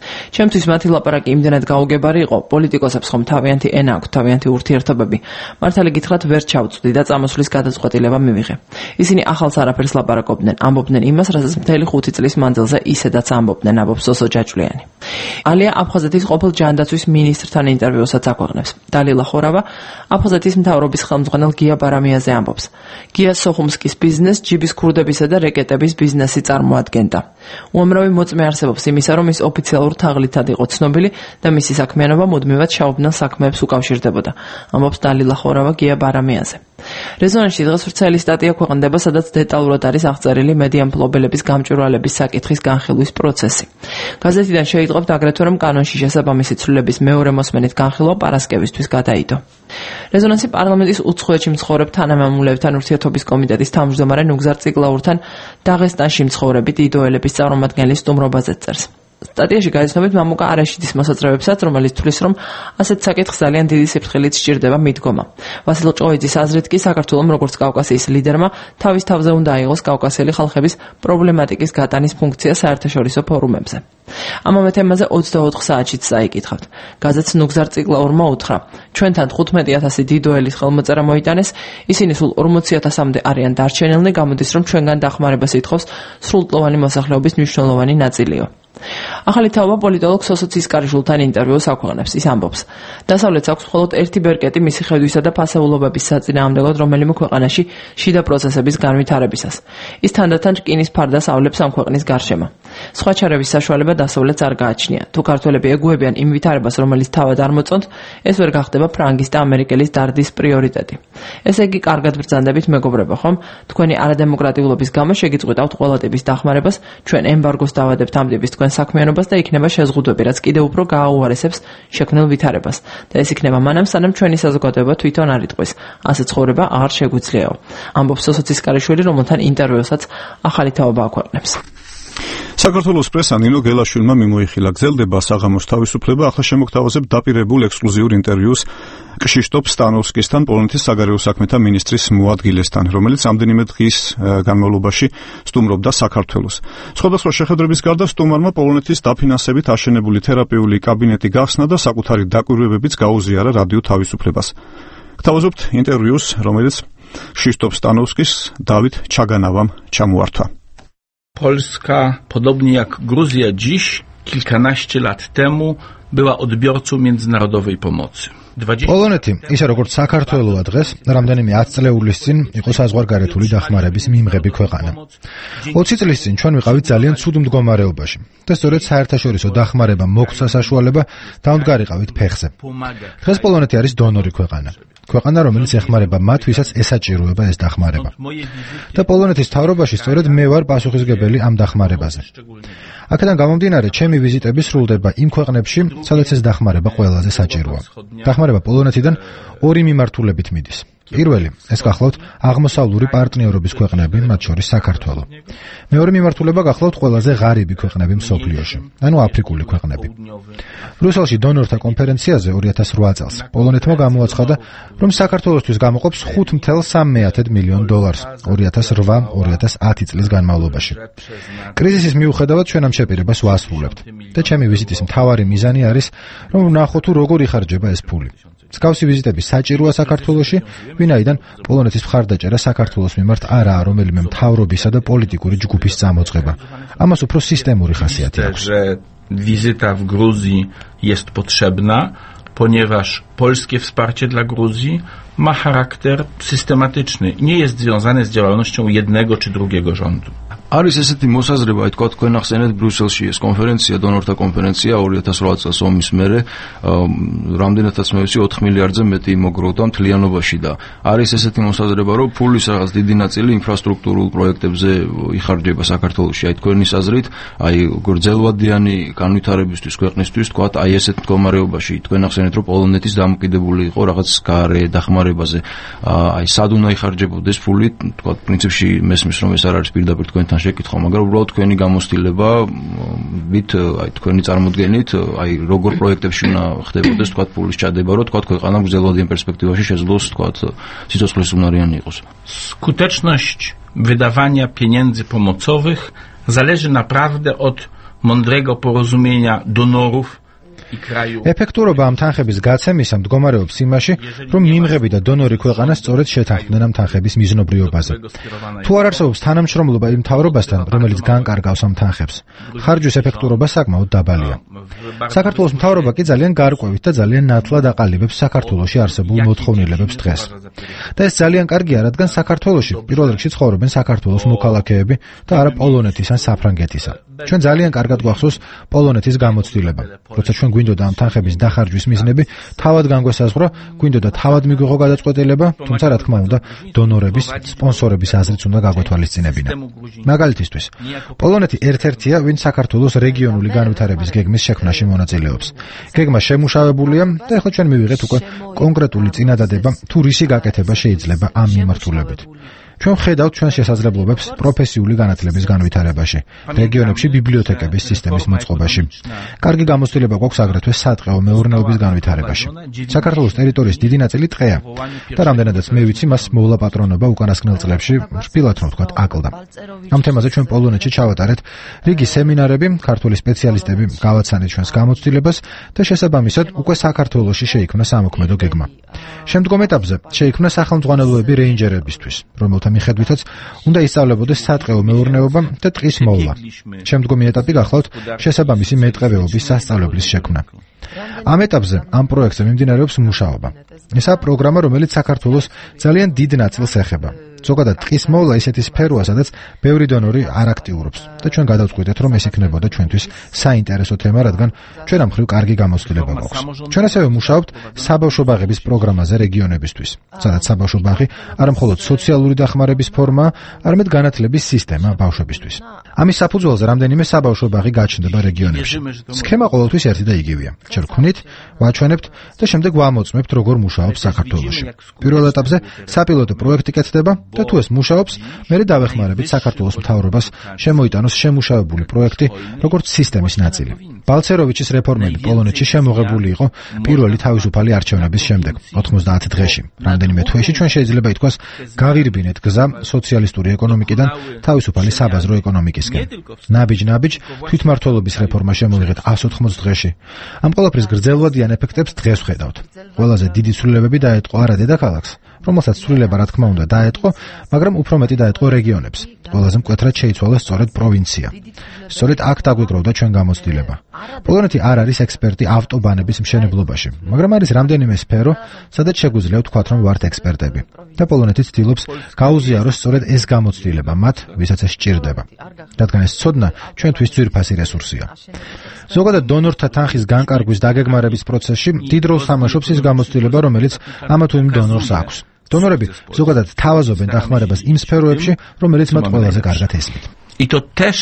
ჩემთვის მათი ლაპარაკი იმდენად გაუგებარი იყო, პოლიტიკოსებს ხომ თავიანთი ენა აქვთ, თავიანთი ურთიერთობები. მართალი გითხრათ ვერ ჩავწვდი და წამოსვლის გადაწყვეტილება მივიღე. ისინი ახალს არაფერს ლაპარაკობდნენ, ამბობდნენ იმას, რასაც მთელი 5 წლის მანძილზე ისედაც ამბობდნენ, ამბობს სოსო ჯაჭვლიანი. ალია აფხაზეთის ყოფილ ჯანდაცვის მინისტრთან ინტერვიუსაც აქვეყნებს. დალილა ხორავა აფხაზეთის მთავრობის ხელმძღვანელ გია ბარამიაზე ამბობს. გია სოხუმსკის ბიზნეს, ჯიბის ქურდებისა და რეკეტების ბიზნესი წარმოადგენდა. უამრავი მოწმე არსებობს იმისა, რომ ის ოფიციალურ თაღლითად იყო ცნობილი და მისი საქმიანობა მუდმივად შაუბნელ საქმეებს უკავშირდებოდა. ამბობს დალილა ხორავა გია ბარამიაზე. რეზონანსში დღეს ვრცელი სტატია ქვეყნდება, სადაც დეტალურად არის აღწერილი მედია მფლობელების გამჭვირვალების საკითხის განხილვის პროცესი. გაზეთიდან შეიტყობთ აგრეთვე, რომ კანონში შესაბამისი ცვლილების მეორე მოსმენით განხილვა პარასკევისთვის გადაიდო. რეზონანსი პარლამენტის უცხოეთში მცხოვრებ თანამემამულეებთან ურთიერთობის კომიტეტის თავმჯდომარე ნუგზარ წიგლაურთან დაღესტანში მცხოვრები დიდოელების წარმომადგენლის სტუმრობაზე წერს. სტატიაში გაიცნობით მამუკა არაშიძის მოსაწრებებსაც, რომელიც თვლის, რომ ასეთ საკითხს ძალიან დიდი სიფრთხილით სჭირდება მიდგომა. ვასილ ჭოიძის აზრით კი საქართველოს როგორც კავკასიის ლიდერმა თავის თავზე უნდა აიღოს კავკასიელი ხალხების პრობლემატიკის გატანის ფუნქცია საერთაშორისო ფორუმებზე. ამავე თემაზე 24 საათშიც წაიკითხავთ. გაზეთს ნუგზარ წიგლაურმა უთხრა: ჩვენთან 15,000 დიდოელის ხელმოწერა მოიტანეს, ისინი სულ 40,000-მდე არიან დარჩენილნი, გამოდის, რომ ჩვენგან დახმარებას ითხოვს სრულწლოვანი მოსახლეობის მნიშვნელოვანი ნაწილიო. ახალი თაობა პოლიტოლოგ სოსო ცისკარიშვილთან ინტერვიუს აქვეყნებს. ის ამბობს: დასავლეთს აქვს მხოლოდ ერთი ბერკეტი მისი ხედვისა და ფასეულობების საწინააღმდეგოდ რომელიმე ქვეყანაში შიდა პროცესების განვითარებისას. ის თანდათან რკინის ფარდას ავლებს ამ ქვეყნის გარშემო. სხვა ჩარევის საშუალება დასავლეთს არ გააჩნია. თუ ქართველები ეგუებიან იმ ვითარებას, რომელიც თავად არ მოწონთ, ეს ვერ გახდება ფრანგის და ამერიკელის დარდის პრიორიტეტი. ესე იგი, კარგად ბრძანდებით მეგობრებო, ხომ? თქვენი არადემოკრატიულობის გამო შეგიწყვეტავთ ყველა ტიპის დახმარებას, ჩვენ ემბარგოს დავადებთ ამ ტიპის თქვენ საქმიანობას და იქნება შეზღუდვები, რაც კიდევ უფრო გააუარესებს შექმნილ ვითარებას. და ეს იქნება მანამ, სანამ ჩვენი საზოგადოება თვითონ არ იტყვის. ასე ცხოვრება აღარ შეგვიძლიაო. ამბობს სოსო ცისკარიშვილი, რომელთან ინტერვიუსაც ახალი თაობა აქვეყნებს. საქართველოს პრესა ნინო გელაშვილმა მიმოიხილა. გრძელდება საღამოს თავისუფლება, ახლა შემოგთავაზებ დაპირებულ ექსკლუზიურ ინტერვიუს კშიშტოფ სტანოვსკისთან, პოლონეთის საგარეო საქმეთა მინისტრის მოადგილესთან, რომელიც ამდენიმე დღის განმავლობაში სტუმრობდა საქართველოს. სხვადასხვა შეხვედრების გარდა სტუმარმა პოლონეთის დაფინანსებით აშენებული თერაპიული კაბინეტი გახსნა და საკუთარი დაკვირვებებიც გაუზიარა რადიო თავისუფლებას. გთავაზობთ ინტერვიუს, რომელიც კშიშტოფ სტანოვსკის Dawid Czaganawam czamurtwa. Polska, podobnie jak Gruzja dziś, kilkanaście lat temu była odbiorcą międzynarodowej pomocy. პოლონეთი, ისე როგორც საქართველოა დღეს, რამდენიმე 10 წლეულის წინ იყო საზღვარგარეთული დახმარების მიმღები ქვეყანა. 20 წლის წინ ჩვენ ვიყავით ძალიან ცუდ მდგომარეობაში და სწორედ საერთაშორისო დახმარება მოგვცა საშუალება დავდგარიყავით ფეხზე. დღეს პოლონეთი არის დონორი ქვეყანა. ქვეყანა, რომელიც ეხმარება მათ, ვისაც ესაჭიროება ეს დახმარება. და პოლონეთის მთავრობაში სწორედ მე ვარ პასუხისმგებელი ამ დახმარებაზე. აქედან გამომდინარე, ჩემი ვიზიტები სრულდება იმ ქვეყნებში, სადაც ეს დახმარება ყველაზე საჭიროა. დახმარება პოლონეთიდან ორი მიმართულებით მიდის. პირველი, ეს გახლავთ აღმოსავლური პარტნიორობის ქვეყნები, მათ შორის საქართველო. მეორე მიმართულება გახლავთ ყველაზე ღარიბი ქვეყნები მსოფლიოში, ანუ აფრიკული ქვეყნები. ბრიუსელში დონორთა კონფერენციაზე 2008 წელს პოლონეთმა გამოაცხადა, რომ საქართველოსთვის გამოყოფს $5.3 მილიონ 2008-2010 წლის განმავლობაში. კრიზისის მიუხედავად ჩვენ ამ შეპირებას ვასრულებთ და ჩემი ვიზიტის მთავარი მიზანი არის, რომ ვნახო თუ როგორ იხარჯება ეს ფული. მსგავსი ვიზიტები საჭიროა საქართველოში, ვინაიდან პოლონეთის მხარდაჭერა საქართველოს მიმართ არაა რომელიმე მთავრობისა და პოლიტიკური ჯგუფის წამოწყება. ამას უფრო სისტემური ხასიათი აქვს. Wizyta w Gruzji jest potrzebna, ponieważ polskie wsparcie dla Gruzji ma charakter systematyczny, nie jest związane z działalnością jednego czy drugiego rządu. არის ესეთი მოსაზრება, თქვა თქვენ ახსენეთ ბრიუსელში ეს კონფერენცია, დონორთა კონფერენცია 2008 წელს ომის მერე, რამდენადაც მე ვიცი 4 მილიარდზე მეტი იმოგროვდა მთლიანობაში და არის ესეთი მოსაზრება, რომ ფულის რაღაც დიდი ნაწილი ინფრასტრუქტურულ პროექტებზე იხარჯება საქართველოში. აი თქვენის აზრით, აი გრძელვადიანი განვითარებისთვის ქვეყნისთვის, თქვა აი ესეთ მდგომარეობაში, თქვენ ახსენეთ, რომ პოლონეთის დამოკიდებული იყო რაღაც გარე დახმარებაზე. აი სად უნდა იხარჯებოდეს ფული, თქვა პრინციპში მესმის რომ ეს არ არის პირდაპირ თქვენთან შეკითხვა, მაგრამ უბრალოდ თქვენი გამოცდილება ვით აი თქვენი წარმოდგენით, აი როგორ პროექტებში უნდა ხდებოდეს თქვა ფულის ჩადება, რომ თქვა ქვეყანა გრძელვადიან პერსპექტივაში შეძლოს თქვა სიცოცხლის უნარიანი იყოს. Skuteczność wydawania pieniędzy pomocowych zależy naprawdę od mądrego porozumienia donorów i krajów. Ეფექტურობა ამ თანხების გაცემისა მდგომარეობს იმაში, რომ მიმღები და დონორი ქვეყანა სწორედ შეთანხმდნენ ამ თანხების მიზნობრიობაზე. თუ არ არსებობს თანამშრომლობა იმ მთავრობასთან, რომელიც განკარგავს ამ თანხებს, ხარჯვის ეფექტურობა საკმაოდ დაბალია. საქართველოს მთავრობა კი ძალიან გარკვევით და ძალიან ნათლად აყალიბებს საქართველოში არსებულ მოთხოვნილებებს დღეს. და ეს ძალიან კარგია, რადგან საქართველოში პირველ რიგში ცხოვრობენ საქართველოს მოქალაქეები და არა პოლონეთის ან საფრანგეთისა. ჩვენ ძალიან კარგად გვახსოვს პოლონეთის გამოცდილება, როცა ჩვენ გვინდოდა ამ თანხების დახარჯვის მიზნები თავად განგვესაზღვრა, გვინდოდა თავად მიგვიღო გადაწყვეტილება, თუმცა რა თქმა უნდა, დონორების, სპონსორების აზრიც უნდა გაგვეთვალისწინებინა. მაგალითისთვის, პოლონეთი ერთ-ერთია, ვინც საქართველოს რეგიონული განვითარების გეგმის შექმნაში მონაწილეობს. გეგმა შემუშავებულია და ახლა ჩვენ მივიღეთ უკვე კონკრეტული წინადადება, თუ რისი გაკეთება შეიძლება ამ მიმართულებით. ჩვენ ხედავთ ჩვენ შესაძლებლობებს პროფესიული განათლების განვითარებაში, რეგიონებში ბიბლიოთეკების სისტემის მოწყობაში. კარგი გამოცდილება გვაქვს აგრეთვე სატყეო მეურნეობის განვითარებაში. საქართველოს ტერიტორიის დიდი ნაწილი ტყეა და რამდენადაც მე ვიცი, მას მოვლა პატრონობა უკანასკნელ წლებში რთულად რომ ვთქვათ აკლდა. ამ თემაზე ჩვენ პოლონეთში ჩავატარეთ რიგი სემინარები, ქართული სპეციალისტები გავაცანეთ ჩვენს გამოცდილებას და შესაბამისად უკვე საქართველოში შეიქმნა სამოქმედო გეგმა. შემდგომ ეტაპზე შეიქმნა სახელმძღვანელოები რეინჯერებისთვის, რომელთა მიხედვითაც უნდა ისწავლებოდეს სატყეო მეურნეობა და ტყის მოვლა. შემდგომი ეტაპი გახლავთ შესაბამისი მეტყევეობის სასწავლებლის შექმნა. ამ ეტაპზე ამ პროექტზე მიმდინარეობს მუშაობა. ესაა პროგრამა, რომელიც საქართველოს ძალიან დიდ ნაწილს ეხება. ზოგადად ტყის მოვლა ისეთი სფეროა, სადაც ბევრი დონორი არ აქტიურობს და ჩვენ გადავწყვიტეთ, რომ ეს იქნებოდა ჩვენთვის საინტერესო თემა, რადგან ჩვენ ამ მხრივ კარგი გამოცდილება გვაქვს. ჩვენ ასევე მუშაობთ საბავშვო ბაღების პროგრამაზე რეგიონებისთვის, სადაც საბავშვო ბაღი არა მხოლოდ სოციალური დახმარების ფორმაა, არამედ განათლების სისტემა ბავშვებისთვის. ამის საფუძველზე რამდენიმე საბავშვო ბაღი გაჩნდება რეგიონებში. სქემა ყოველთვის ერთი და იგივეა. ჩვენ ვქმნით, ვაჩვენებთ და შემდეგ ვამოწმებთ, როგორ მუშაობს საქართველოში. პირველ ეტაპზე საპილოტო პროექტი კეთდება და თუ ეს მუშაობს, მერე დავეხმარებით საქართველოს მთავრობას შემოიტანოს შემუშავებული პროექტი, როგორც სისტემის ნაწილი. ბალცეროვიჩის რეფორმები პოლონეთში შემოღებული იყო პირველი თავისუფალი არჩევნების შემდეგ, 90 დღეში. რამდენიმე თვეში ჩვენ შეიძლება ითქვას, გავირბინეთ გზა სოციალისტური ეკონომიკიდან თავისუფალი საბაზრო ეკონომიკისკენ. ნაბიჯ-ნაბიჯ თვითმმართველობის რეფორმა შემოიღეთ 180 დღეში. ამ ყველაფრის გრძელვადიან ეფექტებს დღეს ვხედავთ. ყველაზე დიდი ცვლილებები დაეტყო არა დედაქალაქს, რომელსაც ცვლილება რა თქმა უნდა დაეტყო, მაგრამ უფრო მეტი დაეტყო რეგიონებს. ყველაზე მკვეთრად შეიცვალა სწორედ პროვინცია. სწორედ აქ დაგვიგროვდა ჩვენ გამოცდილება. პოლონეთი არ არის ექსპერტი ავტობანების მშენებლობაში, მაგრამ არის რამდენიმე სფერო, სადაც შეგვიძლია ვთქვათ, რომ ვართ ექსპერტები. და პოლონეთი ცდილობს გაუზიაროს სწორედ ეს გამოცდილება მათ, ვისაც ეს სჭირდება. რადგან ეს ცოდნა ჩვენთვის ძვირფასი რესურსია. ზოგადად დონორთა თანხის განკარგვის დაგეგმარების პროცესში დიდ როლს თამაშობს ის გამოცდილება, რომელიც ამა თუ იმ დონორს აქვს. Донорები ზოგადად თავაზობენ დახმარებას იმ სფეროებში, რომელიც მათ ყველაზე კარგად ესმით. I to też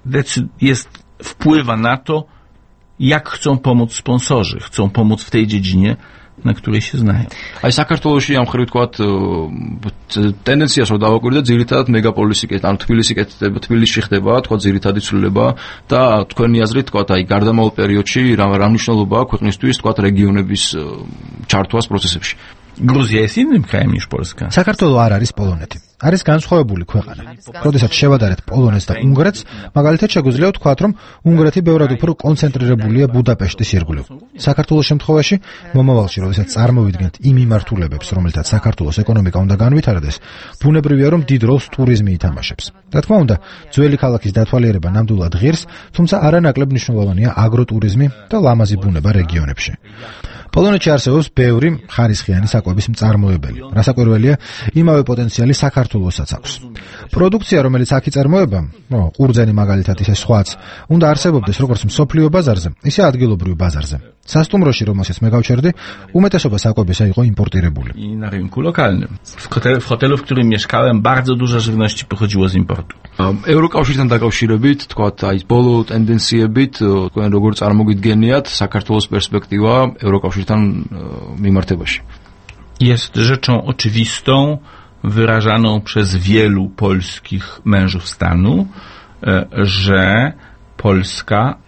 wpływa na to, jak chcą pomóc sponsorzy, chcą pomóc w tej dziedzinie, na której się znają. Აი საქართველოში ამ ხრივ თქვათ ტენდენციას რომ დავაკვირდე ძირითადად მეგაპოლისიკეთ, ანუ თბილისში ხდება, თქვათ ძირითადი ცვლილება და თქვენი აზრით თქვათ აი გარდამავალ პერიოდში რა მნიშვნელობა აქვს ქვეყნისთვის თქვათ რეგიონების ჩართვას პროცესებში. Gruzja jest innym krajem niż Polska. საქართველო არ არის პოლონეთი. არის განსხვავებული ქვეყანა. როდესაც შევადარეთ პოლონეთს და უნგრეთს, მაგალითად შეგვიძლია ვთქვათ, რომ უნგრეთი ბევრად უფრო კონცენტრირებულია ბუდაპეშტის ირგვლივ. საქართველოს შემთხვევაში, მომავალში, როდესაც წარმოვიდგენთ იმ მიმართულებებს, რომელთაც საქართველოს ეკონომიკა უნდა განვითარდეს, ბუნებრივია, რომ დიდ როლს ტურიზმი ითამაშებს. რა თქმა უნდა, ძველი ქალაქის დათვალიერება ნამდვილად ღირს, თუმცა არანაკლებ მნიშვნელოვანია აგროტურიზმი და ლამაზი ბუნება რეგიონებში. პოლონეთში არსებობს ბევრი ხარისხიანი საკვების მწარმოებელი. რასაკვირველია, იმავე პოტენციალი საქართველოსაც აქვს. პროდუქცია, რომელიც აქ იწარმოება, ყურძენი მაგალითად ისე სხვაც, უნდა არსებობდეს როგორც მსოფლიო ბაზარზე, ისე ადგილობრივ ბაზარზე. სასტუმროში, რომელსაც მე გავჩერდი, უმეტესობა საკვებისა იყო იმპორტირებული. I na rynku lokalnym. W hotelu, w którym mieszkałem, bardzo dużo żywności pochodziło z importu. ევროკავშირთან დაკავშირებით, თქვათ, აი ბოლო ტენდენციებით, თქვენ როგორ წარმოგიდგენიათ საქართველოს პერსპექტივა ევროკავშირთან მიმართებაში? Jest rzeczą oczywistą, wyrażaną przez wielu polskich mężów stanu, że Polska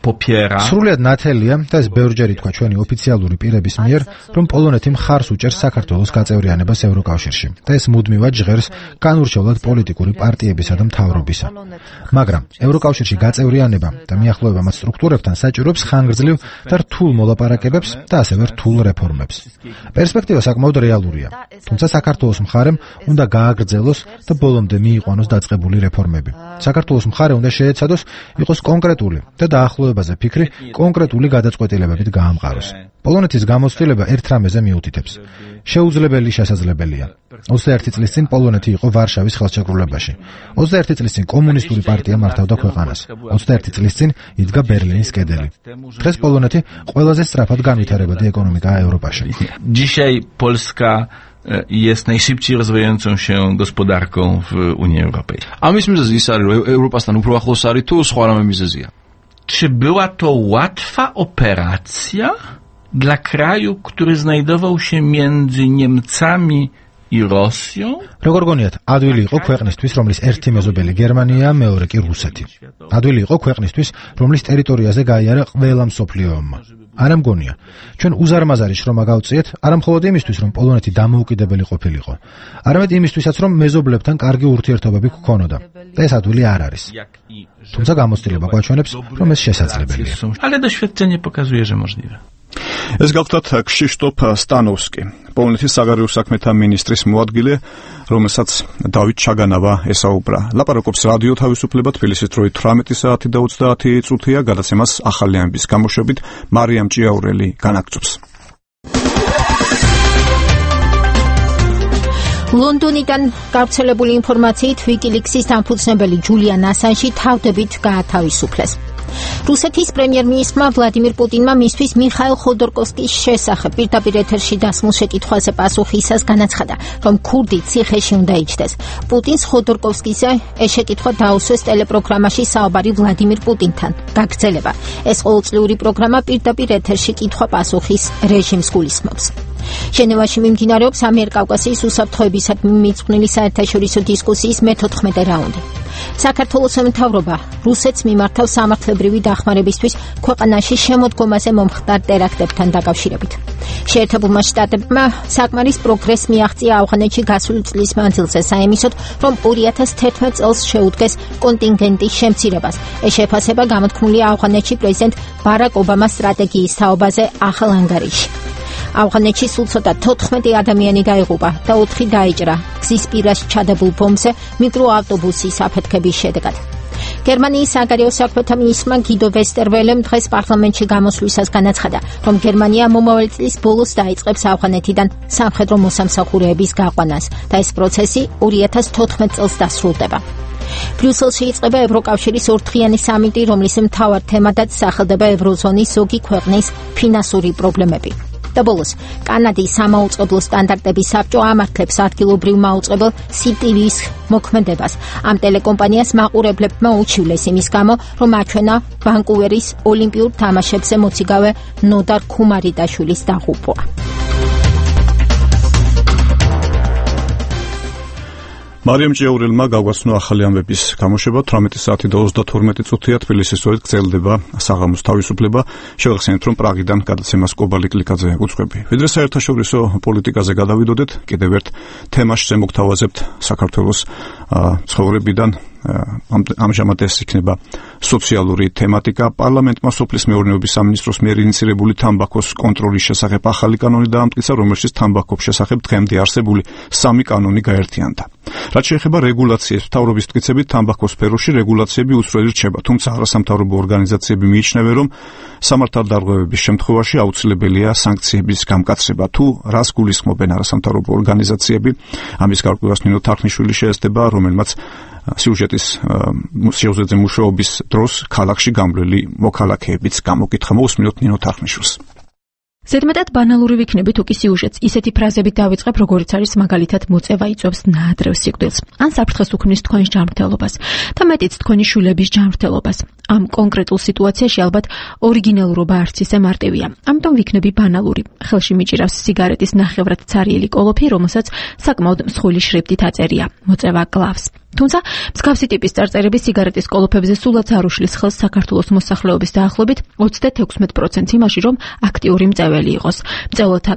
popiera. სრულიად ნათელია და ეს ბევრჯერ ითქვა ჩვენი ოფიციალური პირების მიერ, რომ პოლონეთი მხარს უჭერს საქართველოს გაწევრიანებას ევროკავშირში და ეს მუდმივად ჟღერს განურჩევლად პოლიტიკური პარტიებისა და მთავრობისა. მაგრამ ევროკავშირში გაწევრიანება და მიახლოება მათ სტრუქტურებთან საჭიროებს ხანგრძლივ და რთულ მოლაპარაკებებს და ასევე რთულ რეფორმებს. პერსპექტივა საკმაოდ რეალურია, თუმცა საქართველოს მხარემ უნდა გააგრძელოს და ბოლომდე მიიყვანოს დაწყებული რეფორმები. საქართველოს მხარე უნდა შეეცადოს იყოს კონკრეტული და დაახლოებაზე ფიქრი კონკრეტული გადაწყვეტილებებით გაამყაროს. პოლონეთის გამოცდილება ერთ რამეზე მიუთითებს. შეუძლებელი შესაძლებელია. 21 წლის წინ პოლონეთი იყო ვარშავის ხელშეკრულებაში. 21 წლის წინ კომუნისტური პარტია მართავდა ქვეყანას. 21 წლის წინ იდგა ბერლინის კედელი. დღეს პოლონეთი ყველაზე სწრაფად განვითარებადი ეკონომიკაა ევროპაში. Dzisiaj Polska jest najszybciej rozwijającą się gospodarką w Unii Europejskiej. Amის მიზეზი ის არის, რომ ევროპასთან უფრო ახლოს არის თუ სხვა რამე მიზეზია? Czy była to łatwa operacja dla kraju, który znajdował się między Niemcami i Rosją? როგორ გონიათ, ადვილი იყო ქვეყნისთვის, რომლის ერთი მეზობელი გერმანია, მეორე კი რუსეთი. ადვილი იყო ქვეყნისთვის, რომლის ტერიტორიაზე გაიარა ყველა მსოფლიო ომმა. არა მგონია. ჩვენ უზარმაზარი შრომა გავწიეთ, არა მხოლოდ იმისთვის, რომ პოლონეთი დამოუკიდებელი ყოფილიყო, არამედ იმისთვისაც, რომ მეზობლებთან კარგი ურთიერთობები გქონოდა. და ეს ადვილი არ არის. თუმცა გამოცდილება გვაჩვენებს, რომ ეს შესაძლებელია. Ale doświadczenie pokazuje, że możliwe. ეს გახლავთ ქშიშტოფ სტანოვსკი, პოლონეთის საგარეო საქმეთა მინისტრის მოადგილე, რომელსაც დავით ჩაგანავა ესაუბრა. ლაპარაკობს რადიო თავისუფლება თბილისის დროით 18 საათი და 30 წუთია, გადაცემას ახალი ამბის გამოშვებით მარიამ ჭიაურელი განაგრძობს. ლონდონიდან გავრცელებული ინფორმაციით ვიკილიქსის დამფუძნებელი ჯულიან ასანჟი თავდებით გაათავისუფლეს. რუსეთის პრემიერ-მინისტრმა ვლადიმირ პუტინმა მისთვის მიხაილ ხოდორკოვსკის შესახებ პირდაპირ ეთერში დასმულ შეკითხვაზე პასუხისას განაცხადა, რომ ქურდი ციხეში უნდა იჯდეს. პუტინს ხოდორკოვსკიზე ეს შეკითხვა დაუსვეს ტელეპროგრამაში საუბარი ვლადიმირ პუტინთან. გაგრძელება. ეს ყოველწლიური პროგრამა პირდაპირ ეთერში კითხვა-პასუხის რეჟიმს გულისხმობს. ჟენევაში მიმდინარეობს ამიერკავკასიის უსაფრთხოებისადმი მიძღვნილი საერთაშორისო დისკუსიის მე-14 რაუნდი. საქართველოს მთავრობა რუსეთს მიმართავს სამართლებრივი დახმარებისთვის ქვეყანაში შემოდგომაზე მომხდარ ტერაქტებთან დაკავშირებით. შეერთებულმა შტატებმა საკმარის პროგრესს მიაღწია ავღანეთში გასული წლის მანძილზე საიმისოდ, რომ 2011 წელს შეუდგეს კონტინგენტის შემცირებას. ეს შეფასება გამოთქმულია ავღანეთში პრეზიდენტ ბარაკ ობამას სტრატეგიის თაობაზე ახალ ანგარიში. ავღანეთში სულ ცოტა 14 ადამიანი დაიღუპა და 4 დაიჭრა გზის პირას ჩადებულ ბომბზე მიკროავტობუსის აფეთქების შედეგად. გერმანიის საგარეო საქმეთა მინისტრმა გიდო ვესტერველემ დღეს პარლამენტში გამოსვლისას განაცხადა, რომ გერმანია მომავალი წლის ბოლოს დაიწყებს ავღანეთიდან სამხედრო მოსამსახურეების გაყვანას და ეს პროცესი 2014 წელს დასრულდება. ბრიუსელში იწყება ევროკავშირის ორდღიანი სამიტი, რომლის მთავარ თემადაც სახელდება ევროზონის ზოგი ქვეყნის ფინანსური პრობლემები. და ბოლოს, კანადის სამაუწყებლო სტანდარტების საბჭო ამართლებს ადგილობრივ მაუწყებელ CTV-ის მოქმედებას. ამ ტელეკომპანიას მაყურებლებმა უჩივლეს იმის გამო, რომ აჩვენა ვანკუვერის ოლიმპიურ თამაშებზე მოციგავე ნოდარ ქუმარიდაშვილის დაღუპვა. მარიამ ჭიაურელმა გაგვაცნო ახალი ამბების გამოშვება 18 საათი და 32 წუთია თბილისის დროით გრძელდება საღამოს თავისუფლება. შევახსენებთ, რომ პრაღიდან გადაცემას კობალი კლიკაძე უძღვები. ვიდრე საერთაშორისო პოლიტიკაზე გადავიდოდეთ, კიდევ ერთ თემაში მოგთავაზებთ საქართველოს ცხოვრებიდან. ამჟამად ეს იქნება სოციალური თემატიკა. პარლამენტმა სოფლის მეურნეობის სამინისტროს მიერ ინიცირებული თამბაქოს კონტროლის შესახებ ახალი კანონი დაამტკიცა, რომელშიც თამბაქოს შესახებ დღემდე არსებული 3 კანონი გაერთიანდა. რაც შეეხება რეგულაციებს, მთავრობის მტკიცებით თამბაქოს სფეროში რეგულაციები უცვლელი რჩება, თუმცა არასამთავრობო ორგანიზაციები მიიჩნევენ, რომ სამართალდარღვევების შემთხვევაში აუცილებელია სანქციების გამკაცრება. თუ რას გულისხმობენ არასამთავრობო ორგანიზაციები, ამის გარკვევას ნინო თარხნიშვილი შეესწება, რომელმაც სიუჟეტის შეუზეძე მუშაობის დროს ქალაქში გამვლელი მოქალაქეებიც გამოკითხა. მოусმინოთ ნინო თარხნიშვილს. ზედმეტად ბანალური ვიქნები თუ კი სიუჟეტს ისეთი ფრაზებით დავიწყებ, როგორიც არის მაგალითად მოწევა იწვევს ნაადრევს სიკვდილს. ან საფრთხეს უქმნის თქვენს ჯანმრთელობას და მეტიც თქვენი შვილების ჯანმრთელობას. ამ კონკრეტულ სიტუაციაში ალბათ ორიგინალურობა არც ისე მარტივია. ამიტომ ვიქნები ბანალური. ხელში მიჭირავს სიგარეტის ნახევრად ცარიელი კოლოფი, რომელსაც საკმაოდ მსხვილი შრიფტით აწერია. მოწევა კლავს. თუმცა მსგავსი ტიპის წარწერები სიგარეტის კოლოფებზე სულაც არ უშლის ხელს საქართველოს მოსახლეობის დაახლოებით 36% იმაში, რომ აქტიური მწეველი იყოს. მწვერვალთა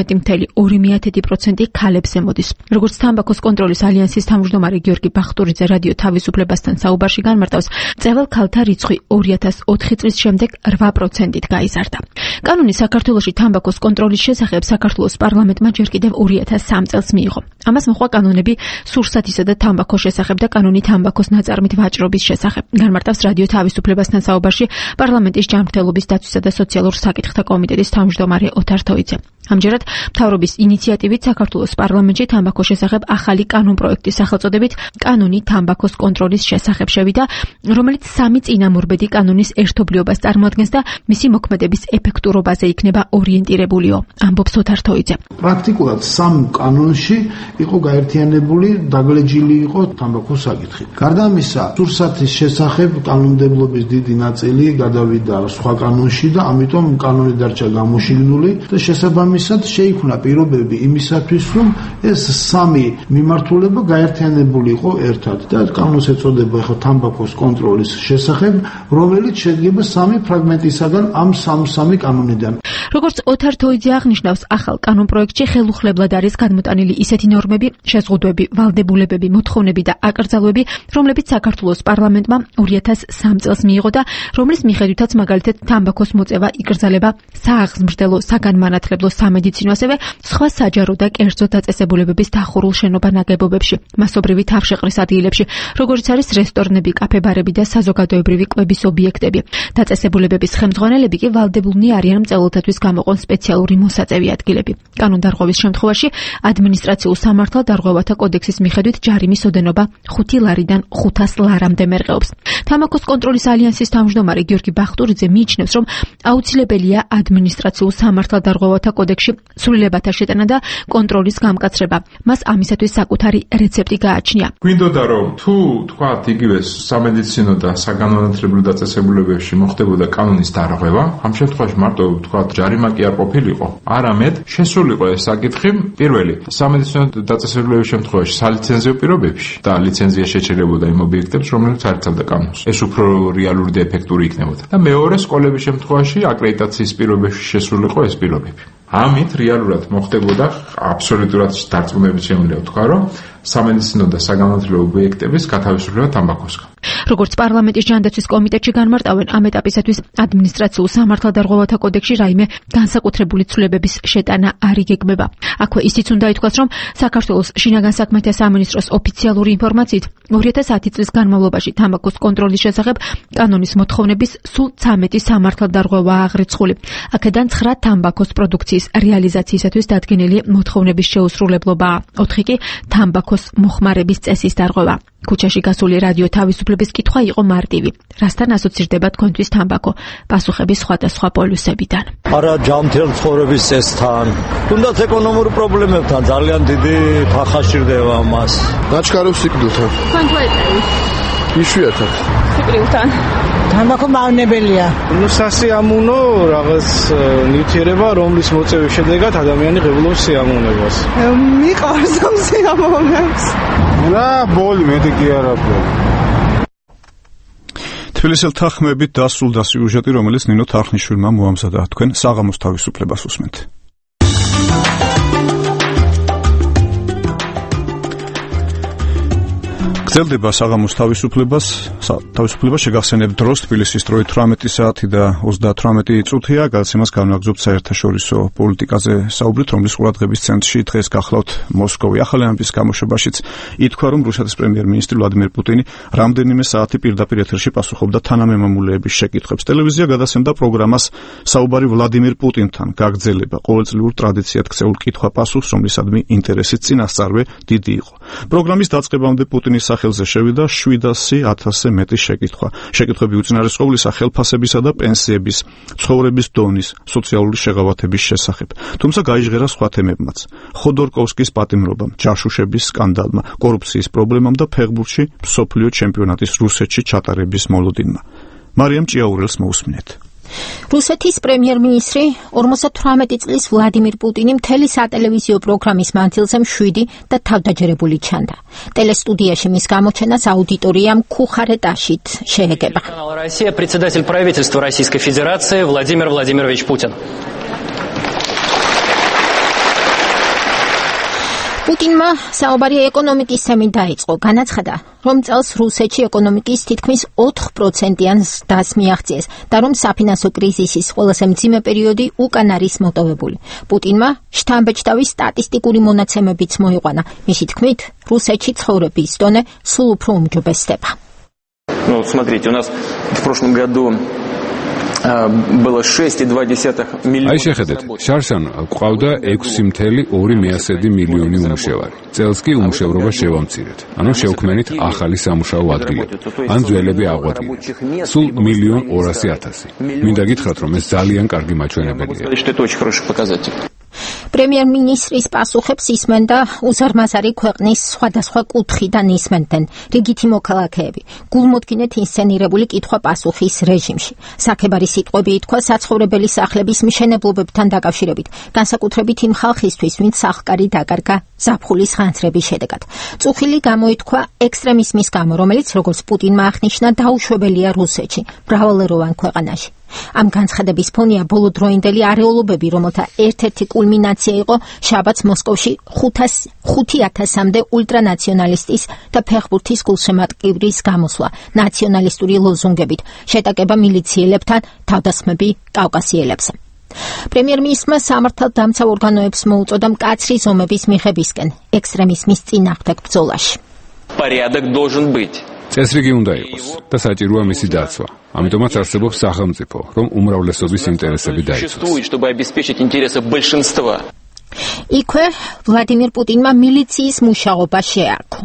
12.2% ქალებს ემოდის. როგორც თამბაქოს კონტროლის ალიანსის თავმჯდომარე გიორგი ბახტურიძე რადიო თავისუფლებასთან საუბარში განმარტავს, მწვერვალ ქალთა რიცხვი 2004 წლის შემდეგ 8%-ით გაიზარდა. კანონი საქართველოში თამბაქოს კონტროლის შესახებ საქართველოს პარლამენტმა ჯერ კიდევ 2003 წელს მიიღო. ამას მოჰყვა კანონები სურსათისა და თამბაქოს შესახებ და კანონი თამბაქოს ნაწარმით ვაჭრობის შესახებ. განმარტავს რადიო თავისუფლებასთან საუბარში პარლამენტის ჯანმრთელობის დაცვისა და სოციალურ საკითხთა კომიტეტის თავმჯდომარე ოთარ თოიძე. ამჯერად მთავრობის ინიციატივით საქართველოს პარლამენტში თამბაქოს შესახებ ახალი კანონპროექტის სახელწოდებით კანონი თამბაქოს კონტროლის შესახებ შევიდა, რომელიც 3 წინამორბედი კანონის ერთობლიობას წარმოადგენს და მისი მოქმედების ეფექტურობაზე იქნება ორიენტირებულიო. ამბობს ოთარ თოიძე. პრაქტიკულად 3 კანონში იყო გაერთიანებული, დაგლეჯილი იყო თამბაქოს საკითხი. გარდა ამისა, სურსათის შესახებ კანონმდებლობის დიდი ნაწილი გადავიდა სხვა კანონში და ამიტომ კანონი დარჩა გამოშიგნული და შესაბამისად შეიქმნა პირობები იმისათვის, რომ ეს 3 მიმართულება გაერთიანებული იყო ერთად და კანონს ეწოდება ხო თამბაქოს კონტროლის შესახებ, რომელიც შედგება 3 ფრაგმენტისაგან ამ 3 კანონიდან. როგორც ოთარ თოიძე აღნიშნავს, ახალ კანონპროექტში ხელუხლებლად არის გადმოტანილი ისეთი ნორმები, შეზღუდვები, ვალდებულებები, მოთხოვნები და აკრძალვები, რომლებიც საქართველოს პარლამენტმა 2003 წელს მიიღო და რომლის მიხედვითაც მაგალითად თამბაქოს მოწევა იკრძალება სააღზმრდელო, საგანმანათლებლო, სამედიცინო, ასევე სხვა საჯარო და კერძო დაწესებულებების დახურულ შენობა-ნაგებობებში, მასობრივი თავშეყრის ადგილებში, როგორიც არის რესტორნები, კაფე-ბარები და საზოგადოებრივი კვების ობიექტები. დაწესებულებების ხელმძღვანელები კი ვალდებულნი არიან მწვერვალთათვის გამოყონ სპეციალური მოსაწევი ადგილები. კანონდარღვევის შემთხვევაში ადმინისტრაციულ სამართალდარღვევათა კოდექსის მიხედვით ჯარიმის ოდენობა 5 ლარიდან 500 ლარამდე მერყეობს. თამბაქოს კონტროლის ალიანსის თავმჯდომარე გიორგი ბახტურიძე მიიჩნევს, რომ აუცილებელია ადმინისტრაციულ სამართალდარღვევათა კოდექსში ცვლილებათა შეტანა და კონტროლის გამკაცრება. მას ამისათვის საკუთარი რეცეპტი გააჩნია. გვინდოდა რომ თუ თქვათ იგივე სამედიცინო და საგანმანათლებლო დაწესებულებებში მოხდებოდა კანონის დარღვევა, ამ შემთხვევაში მარტო თქვათ ჯარიმა კი არ ყოფილიყო, არამედ შესულიყო ეს საკითხი პირველი სამედიცინო დაწესებულების შემთხვევაში სალიცენზიო პირობებში და ლიცენზია შეჩერებოდა იმ ობიექტებს, რომლებიც არ იცავდა კანონს. ეს უფრო რეალური და ეფექტური იქნებოდა. და მეორე სკოლების შემთხვევაში აკრედიტაციის პირობებში შესულიყო ეს პირობები. ამით რეალურად მოხდებოდა აბსოლუტურად დარწმუნებით შემიძლია ვთქვა, რომ სამედიცინო და საგანმანათლებლო ობიექტების გათავისუფლება თამბაქოსგან. როგორც პარლამენტის ჯანდაცვის კომიტეტში განმარტავენ, ამ ეტაპისათვის ადმინისტრაციულ სამართალდარღვევათა კოდექსში რაიმე განსაკუთრებული ცვლილებების შეტანა არ იგეგმება. აქვე ისიც უნდა ითქვას, რომ საქართველოს შინაგან საქმეთა სამინისტროს ოფიციალური ინფორმაციით 2010 წლის განმავლობაში თამბაქოს კონტროლის შესახებ კანონის მოთხოვნების სულ 13 სამართალდარღვევაა აღრიცხული. აქედან 9 თამბაქოს პროდუქციის რეალიზაციისათვის დადგენილი მოთხოვნების შეუსრულებლობაა. 4 კი თამბაქოს მოხმარების წესის დარღვევა. ქუჩაში გასული რადიო თავისუფლების კითხვა იყო მარტივი. რასთან ასოცირდება თქვენთვის თამბაქო? პასუხები სხვადასხვა პოლუსებიდან. არა ჯანმრთელ ცხოვრების წესთან, თუნდაც ეკონომურ პრობლემებთან ძალიან დიდი ფახაშირდება მას. გაჩქარებს სიკვდილთან. თქვენ თუ ეწევით? იშვიათად. სიკვდილთან. თამბაქო მავნებელია. სასიამოვნო რაღაც ნივთიერება, რომლის მოწევის შედეგად ადამიანი ღებულობს სიამოვნებას. მიყვარს ამ სიამოვნებას. რა ბოლი მეტი კი არა ბოლი. თბილისელთა ხმებით დასრულდა სიუჟეტი, რომელიც ნინო თარხნიშვილმა მოამზადა. თქვენ საღამოს თავისუფლებას უსმენთ. გრძელდება საღამოს თავისუფლება შეგახსენებ დროს თბილისის დროით 18 საათი და 38 წუთია. გადაცემას განვაგრძობთ საერთაშორისო პოლიტიკაზე საუბრით, რომლის ყურადღების ცენტრში დღეს გახლავთ მოსკოვი. ახალი ამბის გამოშვებაშიც ითქვა, რომ რუსეთის პრემიერ-მინისტრი ვლადიმერ პუტინი რამდენიმე საათი პირდაპირ ეთერში პასუხობდა თანამემამულეების შეკითხვებს. ტელევიზია გადასცემდა პროგრამას საუბარი ვლადიმერ პუტინთან გაგრძელება, ყოველწლიურ ტრადიციად ქცეულ კითხვა-პასუხს, რომლისადმი ინტერესიც წინასწარვე დიდი იყო. პროგრამის დაწყებამდე პუტინის სახელზე შევიდა 700-1000-ზე მეტი შეკითხვა. შეკითხვები უწინარესყოვლისა ხელფასებისა და პენსიების, ცხოვრების დონის, სოციალური შეღავათების შესახებ. თუმცა გაიჟღერა სხვა თემებმაც. ხოდორკოვსკის პატიმრობამ, ჯაშუშების სკანდალმა, კორუფციის პრობლემამ და ფეხბურთში მსოფლიო ჩემპიონატის რუსეთში ჩატარების მოლოდინმა. მარიამ ჭიაურელს მოусმინეთ. რუსეთის პრემიერ-მინისტრი 58 წლის ვლადიმირ პუტინი მთელი სატელევიზიო პროგრამის მანძილზე მშვიდი და თავდაჯერებული ჩანდა. ტელესტუდიაში მის გამოჩენას აუდიტორიამ ქუხარეტაშით შეეგება. Россия, председатель правительства Российской Федерации Владимир Владимирович Путин. პუტინმა საუბარი ეკონომიკის თემით დაიწყო. განაცხადა, რომ წელს რუსეთში ეკონომიკის თითქმის 4%-იან ზრდას მიაღწიეს და რომ საფინანსო კრიზისის ყველაზე მძიმე პერიოდი უკან არის მოტოვებული. პუტინმა შთამბეჭდავი სტატისტიკური მონაცემებიც მოიყვანა. მისი თქმით, რუსეთში ცხოვრების დონე სულ უფრო უმჯობესდება. Ну, смотрите, у нас в прошлом году было 6,2 миллиона. Აი შეხედეთ, შარშან ყავდა 6.2 მილიონი უმუშევარი. წელს კი უმუშევრობა შევამცირეთ. ანუ შევქმნით ახალი სამუშაო ადგილები. ან ძველები აღვადგინეთ. სულ 1.200.000. მინდა გითხრათ, რომ ეს ძალიან კარგი მაჩვენებელია. პრემიერ-მინისტრის პასუხებს ისმენ და უზარმაზარი ქვეყნის სხვადასხვა კუთხიდან ისმენდნენ რიგითი მოქალაქეები. გულმოდგინეთ ინსცენირებული კითხვა-პასუხის რეჟიმში. საქებარი სიტყვები ითქვა საცხოვრებელი სახლების მშენებლობებთან დაკავშირებით, განსაკუთრებით იმ ხალხისთვის, ვინც სახლკარი დაკარგა ზაფხულის ხანძრების შედეგად. წუხილი გამოითქვა ექსტრემიზმის გამო, რომელიც, როგორც პუტინმა აღნიშნა, დაუშვებელია რუსეთში, მრავალეროვან ქვეყანაში. ამ განცხადების ფონია ბოლოდროინდელი არეულობები, რომელთა ერთ-ერთი კულმინაცია იყო შაბათს მოსკოვში 5,000-მდე ულტრანაციონალისტის და ფეხბურთის გულშემატკივრის გამოსვლა ნაციონალისტური ლოზუნგებით, შეტაკება მილიციელებთან, თავდასხმები კავკასიელებზე. პრემიერ-მინისტრმა სამართალდამცავ ორგანოებს მოუწოდა მკაცრი ზომების მიღებისკენ ექსტრემიზმის წინააღმდეგ ბრძოლაში. Порядок должен быть. წესრიგი უნდა იყოს და საჭიროა მისი დაცვა. ამიტომაც არსებობს სახელმწიფო, რომ უმრავლესობის ინტერესები დაიცვას. Чтобы обеспечить интересы большинства. იქვე ვლადიმირ პუტინმა მილიციის მუშაობა შეარქვა.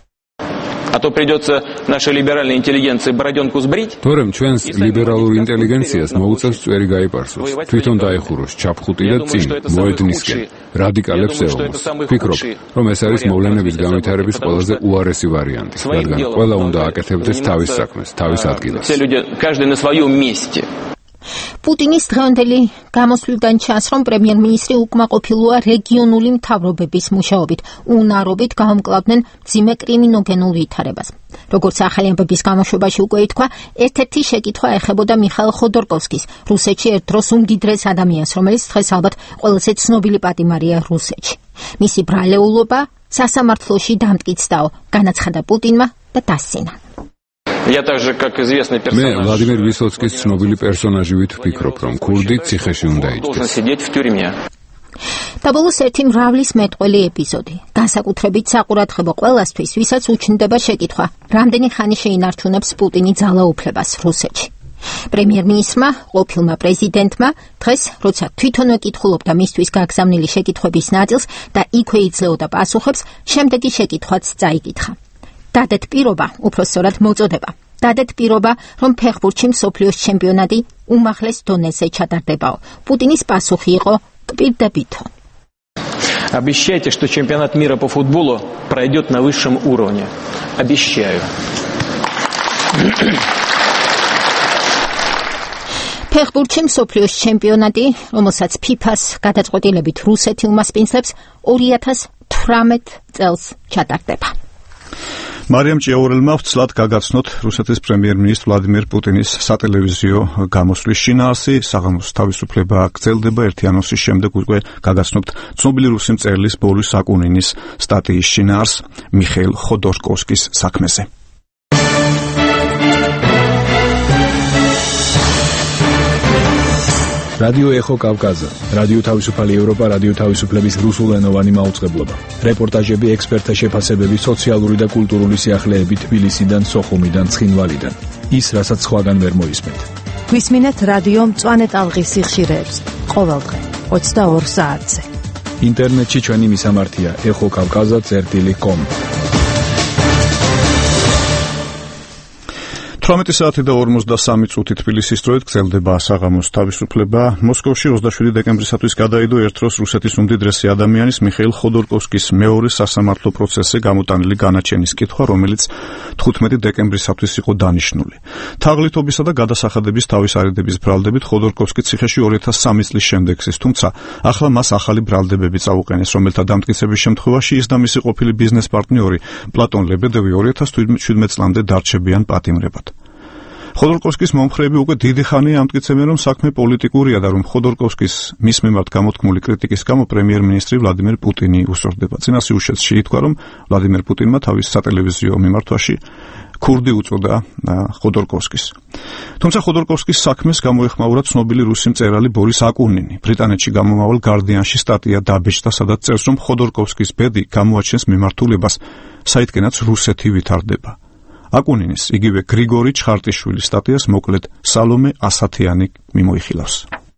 А то придется нашей либеральной интеллигенции бороденку сбрить. თორემ ჩვენს ლიბერალურ ინტელიგენციას მოუწევს წვერი გაიპარსოს, თვითონ დაეხუროს ჩაფხუტი და წინ მოედნისკენ რადიკალებს ეომოს. ვფიქრობ, რომ ეს არის მოვლენების განვითარების ყველაზე უარესი ვარიანტი, რადგან ყველა უნდა აკეთებდეს თავის საქმეს, თავის ადგილას. Все люди, каждый на своем месте. პუტინის დღევანდელი გამოსვლიდან ჩანს, რომ პრემიერ-მინისტრი უკმაყოფილოა რეგიონული მთავრობების მუშაობით, უნარობით გაუმკლავდნენ მძიმე კრიმინოგენულ ვითარებას. როგორც ახალი ამბების გამოშვებაში უკვე ითქვა, ერთ-ერთი შეკითხვა ეხებოდა მიხაილ ხოდორკოვსკის, რუსეთში ერთ დროს უმდიდრეს ადამიანს, რომელიც დღეს ალბათ ყველაზე ცნობილი პატიმარია რუსეთში. მისი ბრალეულობა სასამართლოში დამტკიცდაო, განაცხადა პუტინმა და დასცინა. Я также, как известный персонаж. მე ვლადიმერ ვისოცკის ცნობილი პერსონაჟივით ვფიქრობ, რომ ქურდი ციხეში უნდა Должен იჯდეს. сидеть в тюрьме. და ბოლოს ერთი მრავლის მეტყველი ეპიზოდი. განსაკუთრებით საყურადღებო ყველასთვის, ვისაც უჩნდება შეკითხვა, რამდენი ხანი შეინარჩუნებს პუტინი ძალაუფლებას რუსეთში. პრემიერ-მინისტრმა, ყოფილმა პრეზიდენტმა დღეს, როცა თვითონ ეკითხულობდა მისთვის გაგზავნილი შეკითხვების ნაწილს და იქვე იძლეოდა პასუხებს, შემდეგი შეკითხვაც წაიკითხა. დადეთ პირობა, უფრო სწორად მოწოდება. დადეთ პირობა, რომ ფეხბურთში მსოფლიოს ჩემპიონატი უმაღლეს დონეზე ჩატარდებაო. პუტინის პასუხი იყო კპირდებითო. Обещайте, что чемпионат мира по футболу пройдет на высшем уровне. Обещаю. ფეხბურთში მსოფლიოს ჩემპიონატი, რომელსაც FIFA-ს გადაწყვეტილებით რუსეთი უმასპინძლებს, 2018 წელს ჩატარდება. მარიამ ჭიაურელმა ვცლად გაგაცნოთ რუსეთის პრემიერ-მინისტრ ვლადიმირ პუტინის სატელევიზიო გამოსვლის შინაარსი, საღამოს თავისუფლება გრძელდება, ერთი ანონსის შემდეგ უკვე გაგაცნობთ ცნობილი რუსი მწერლის ბორის აკუნინის სტატიის შინაარსს მიხეილ ხოდორკოვსკის საქმეზე. რადიო ეხო კავკაზა, რადიო თავისუფალი ევროპა, რადიო თავისუფლების რუსულენოვანი მაუწყებლობა. რეპორტაჟები, ექსპერტთა შეფასებები, სოციალური და კულტურული სიახლეები თბილისიდან, სოხუმიდან, ცხინვალიდან. ის, რასაც სხვაგან ვერ მოისმენთ. გვისმინეთ რადიო მწვანე ტალღის სიხშირეებს ყოველდღე 22 საათზე. ინტერნეტში ჩვენი მისამართია ეხოკავკაზა.com. 18 საათი და 53 წუთი თბილისის დროით გრძელდება საღამოს თავისუფლება. მოსკოვში 27 დეკემბრისათვის გადაიდო ერთ-დროს რუსეთის უმდიდრესი ადამიანის მიხეილ ხოდორკოვსკის მეორე სასამართლო პროცესზე გამოტანილი განაჩენის კითხვა, რომელიც 15 დეკემბრისათვის იყო დანიშნული. თაღლითობისა და გადასახადების თავის არიდების ბრალდებით ხოდორკოვსკი ციხეში 2003 წლის შემდეგ ზის, თუმცა ახლა მას ახალი ბრალდებები წაუყენეს, რომელთა დამტკიცების შემთხვევაში ის და მისი ყოფილი ბიზნეს პარტნიორი პლატონ ლებედევი 2017 წლამდე დარჩებიან პატიმრებად. ხოდორკოვსკის მომხრეები უკვე დიდი ხანია ამტკიცებენ, რომ საქმე პოლიტიკურია და რომ ხოდორკოვსკის მის მიმართ გამოთქმული კრიტიკის გამო პრემიერ-მინისტრი ვლადიმერ პუტინი უსწორდება. წინა სიუჟეტში ითქვა, რომ ვლადიმერ პუტინმა თავის სატელევიზიო მიმართვაში ქურდი უწოდა ხოდორკოვსკის. თუმცა ხოდორკოვსკის საქმეს გამოეხმაურა ცნობილი რუსი მწერალი ბორის აკუნინი. ბრიტანეთში გამომავალ გარდიანში სტატია დაბეჭდა, სადაც წერს, რომ ხოდორკოვსკის ბედი გამოაჩენს მიმართულებას, საიდკენაც რუსეთი ვითარდება. აკუნინის იგივე გრიგორი ჩხარტიშვილის სტატიას მოკლედ სალომე ასათიანი მიმოიხილავს.